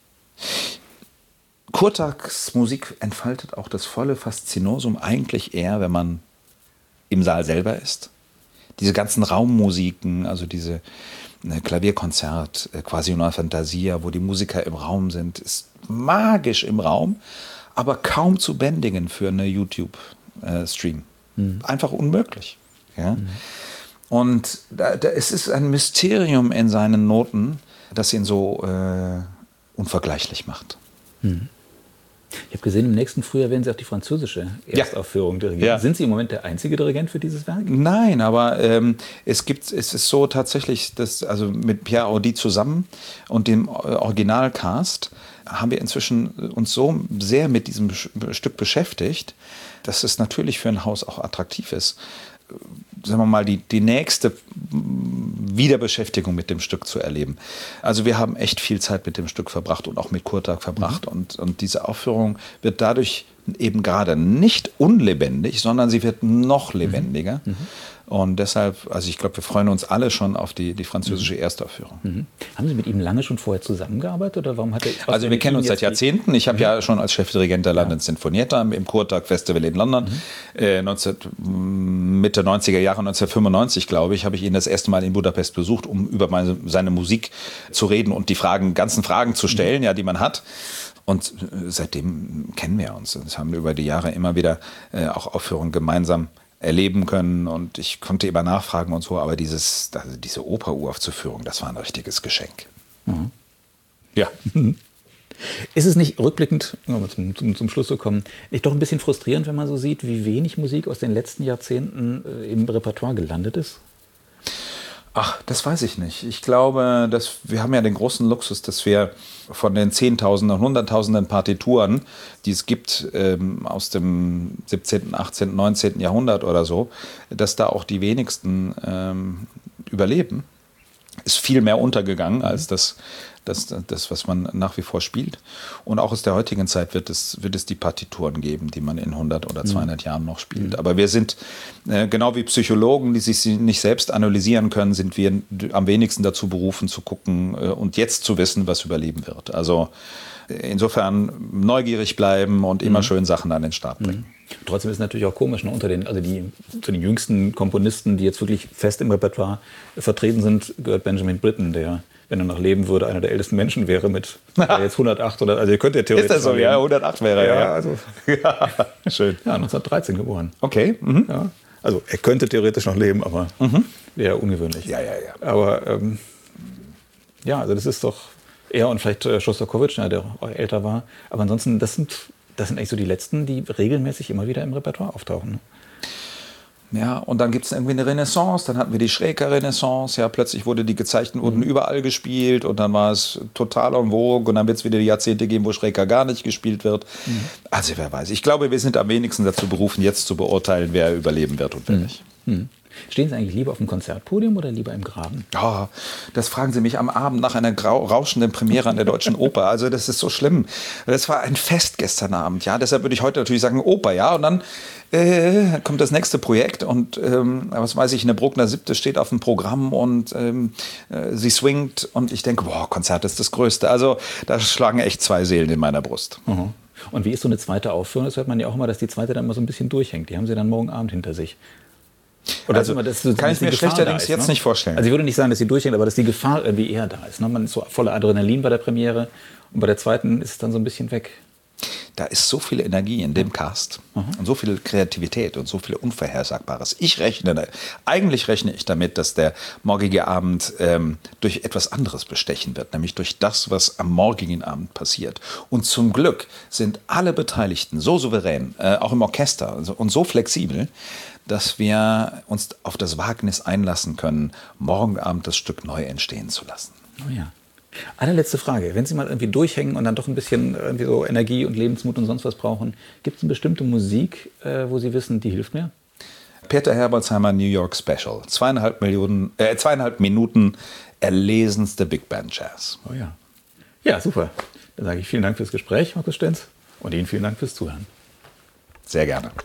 Speaker 2: Kurtaks Musik entfaltet auch das volle Faszinosum eigentlich eher, wenn man im Saal selber ist. Diese ganzen Raummusiken, also diese Klavierkonzert, quasi una Fantasia, wo die Musiker im Raum sind, ist magisch im Raum, aber kaum zu bändigen für eine YouTube-Stream. Mhm. Einfach unmöglich. Ja? Mhm. Und da, da, es ist ein Mysterium in seinen Noten, das ihn so äh, unvergleichlich macht.
Speaker 1: Mhm. Ich habe gesehen, im nächsten Frühjahr werden Sie auch die französische Erstaufführung ja. dirigieren. Ja. Sind Sie im Moment der einzige Dirigent für dieses Werk?
Speaker 2: Nein, aber ähm, es gibt, es ist so tatsächlich, dass, also mit Pierre Audi zusammen und dem Originalcast haben wir inzwischen uns so sehr mit diesem Stück beschäftigt, dass es natürlich für ein Haus auch attraktiv ist, sagen wir mal, die, die nächste Wiederbeschäftigung mit dem Stück zu erleben. Also wir haben echt viel Zeit mit dem Stück verbracht und auch mit Kurtak verbracht. Mhm. Und, und diese Aufführung wird dadurch eben gerade nicht unlebendig, sondern sie wird noch lebendiger. Mhm. Und deshalb, also ich glaube, wir freuen uns alle schon auf die, die französische Erstaufführung.
Speaker 1: Mhm. Haben Sie mit ihm lange schon vorher zusammengearbeitet? Oder warum hat er,
Speaker 2: also wir kennen uns seit Jahrzehnten. Ich habe mhm. ja schon als Chefdirigent der London ja. Sinfonietta im Kurtak Festival in London mhm. äh, neunzehn, Mitte neunziger Jahre, neunzehnhundertfünfundneunzig, glaube ich, habe ich ihn das erste Mal in Budapest besucht, um über meine, seine Musik zu reden und die Fragen, ganzen Fragen zu stellen, mhm. ja, die man hat. Und seitdem kennen wir uns. Das haben wir über die Jahre immer wieder äh, auch Aufführungen gemeinsam erleben können und ich konnte immer nachfragen und so, aber dieses, also diese Oper-Uraufführung, das war ein richtiges Geschenk. Mhm. Ja.
Speaker 1: Ist es nicht rückblickend, um zum, zum, zum Schluss zu kommen, nicht doch ein bisschen frustrierend, wenn man so sieht, wie wenig Musik aus den letzten Jahrzehnten äh, im Repertoire gelandet ist?
Speaker 2: Ach, das weiß ich nicht. Ich glaube, dass wir haben ja den großen Luxus, dass wir von den Zehntausenden und Hunderttausenden Partituren, die es gibt ähm, aus dem siebzehnten, achtzehnten, neunzehnten Jahrhundert oder so, dass da auch die wenigsten ähm, überleben. ist viel mehr untergegangen als das, das, das, was man nach wie vor spielt. Und auch aus der heutigen Zeit wird es, wird es die Partituren geben, die man in hundert oder zweihundert mhm. Jahren noch spielt. Aber wir sind, äh, genau wie Psychologen, die sich nicht selbst analysieren können, sind wir am wenigsten dazu berufen, zu gucken äh, und jetzt zu wissen, was überleben wird. Also insofern neugierig bleiben und immer mhm. schön Sachen an den Start bringen.
Speaker 1: Mhm. Trotzdem ist es natürlich auch komisch, ne? Unter den, also die, zu den jüngsten Komponisten, die jetzt wirklich fest im Repertoire vertreten sind, gehört Benjamin Britten, der, wenn er noch leben würde, einer der ältesten Menschen wäre mit jetzt hundertacht oder, also ihr könnt ja theoretisch.
Speaker 2: Ist das so? Ja, hundertacht wäre er.
Speaker 1: Ja, also,
Speaker 2: ja, schön.
Speaker 1: Ja, neunzehnhundertdreizehn geboren.
Speaker 2: Okay. Mhm.
Speaker 1: Ja, also er könnte theoretisch noch leben, aber mhm. wäre ungewöhnlich.
Speaker 2: Ja, ja, ja.
Speaker 1: Aber ähm, ja, also das ist doch er und vielleicht äh, Schostakowitsch, ja, der auch älter war. Aber ansonsten, das sind, das sind eigentlich so die letzten, die regelmäßig immer wieder im Repertoire auftauchen. Ne?
Speaker 2: Ja, und dann gibt es irgendwie eine Renaissance, dann hatten wir die Schräger-Renaissance, ja, plötzlich wurde die Gezeichneten wurden mhm. überall gespielt und dann war es total en vogue und dann wird es wieder die Jahrzehnte geben, wo Schräger gar nicht gespielt wird. Mhm. Also wer weiß, ich glaube, wir sind am wenigsten dazu berufen, jetzt zu beurteilen, wer überleben wird und wer mhm. nicht.
Speaker 1: Mhm. Stehen Sie eigentlich lieber auf dem Konzertpodium oder lieber im Graben?
Speaker 2: Ja, das fragen Sie mich am Abend nach einer grau- rauschenden Premiere an der Deutschen Oper. Also das ist so schlimm. Das war ein Fest gestern Abend, ja. Deshalb würde ich heute natürlich sagen Oper, ja. Und dann äh, kommt das nächste Projekt und ähm, was weiß ich, eine Bruckner Siebte steht auf dem Programm und ähm, äh, sie swingt und ich denke, boah, Konzert ist das Größte. Also da schlagen echt zwei Seelen in meiner Brust.
Speaker 1: Mhm. Und wie ist so eine zweite Aufführung? Das hört man ja auch immer, dass die zweite dann immer so ein bisschen durchhängt. Die haben Sie dann morgen Abend hinter sich.
Speaker 2: Oder also, immer, dass, kann dass ich mir schlechterdings jetzt ne? nicht vorstellen.
Speaker 1: Also ich würde nicht sagen, dass sie durchhängt, aber dass die Gefahr irgendwie eher da ist. Ne? Man ist so voller Adrenalin bei der Premiere und bei der zweiten ist es dann so ein bisschen weg.
Speaker 2: Da ist so viel Energie in dem Cast mhm. und so viel Kreativität und so viel Unvorhersagbares. Ich rechne, eigentlich rechne ich damit, dass der morgige Abend ähm, durch etwas anderes bestechen wird, nämlich durch das, was am morgigen Abend passiert. Und zum Glück sind alle Beteiligten so souverän, äh, auch im Orchester also, und so flexibel, dass wir uns auf das Wagnis einlassen können, morgen Abend das Stück neu entstehen zu lassen.
Speaker 1: Oh ja. Allerletzte Frage. Wenn Sie mal irgendwie durchhängen und dann doch ein bisschen irgendwie so Energie und Lebensmut und sonst was brauchen, gibt es eine bestimmte Musik, äh, wo Sie wissen, die hilft mir?
Speaker 2: Peter Herbolzheimer New York Special. Zweieinhalb, Millionen, äh, zweieinhalb Minuten erlesenste Big Band Jazz.
Speaker 1: Oh ja. Ja, super. Dann sage ich vielen Dank fürs Gespräch, Markus Stenz. Und Ihnen vielen Dank fürs Zuhören.
Speaker 2: Sehr gerne.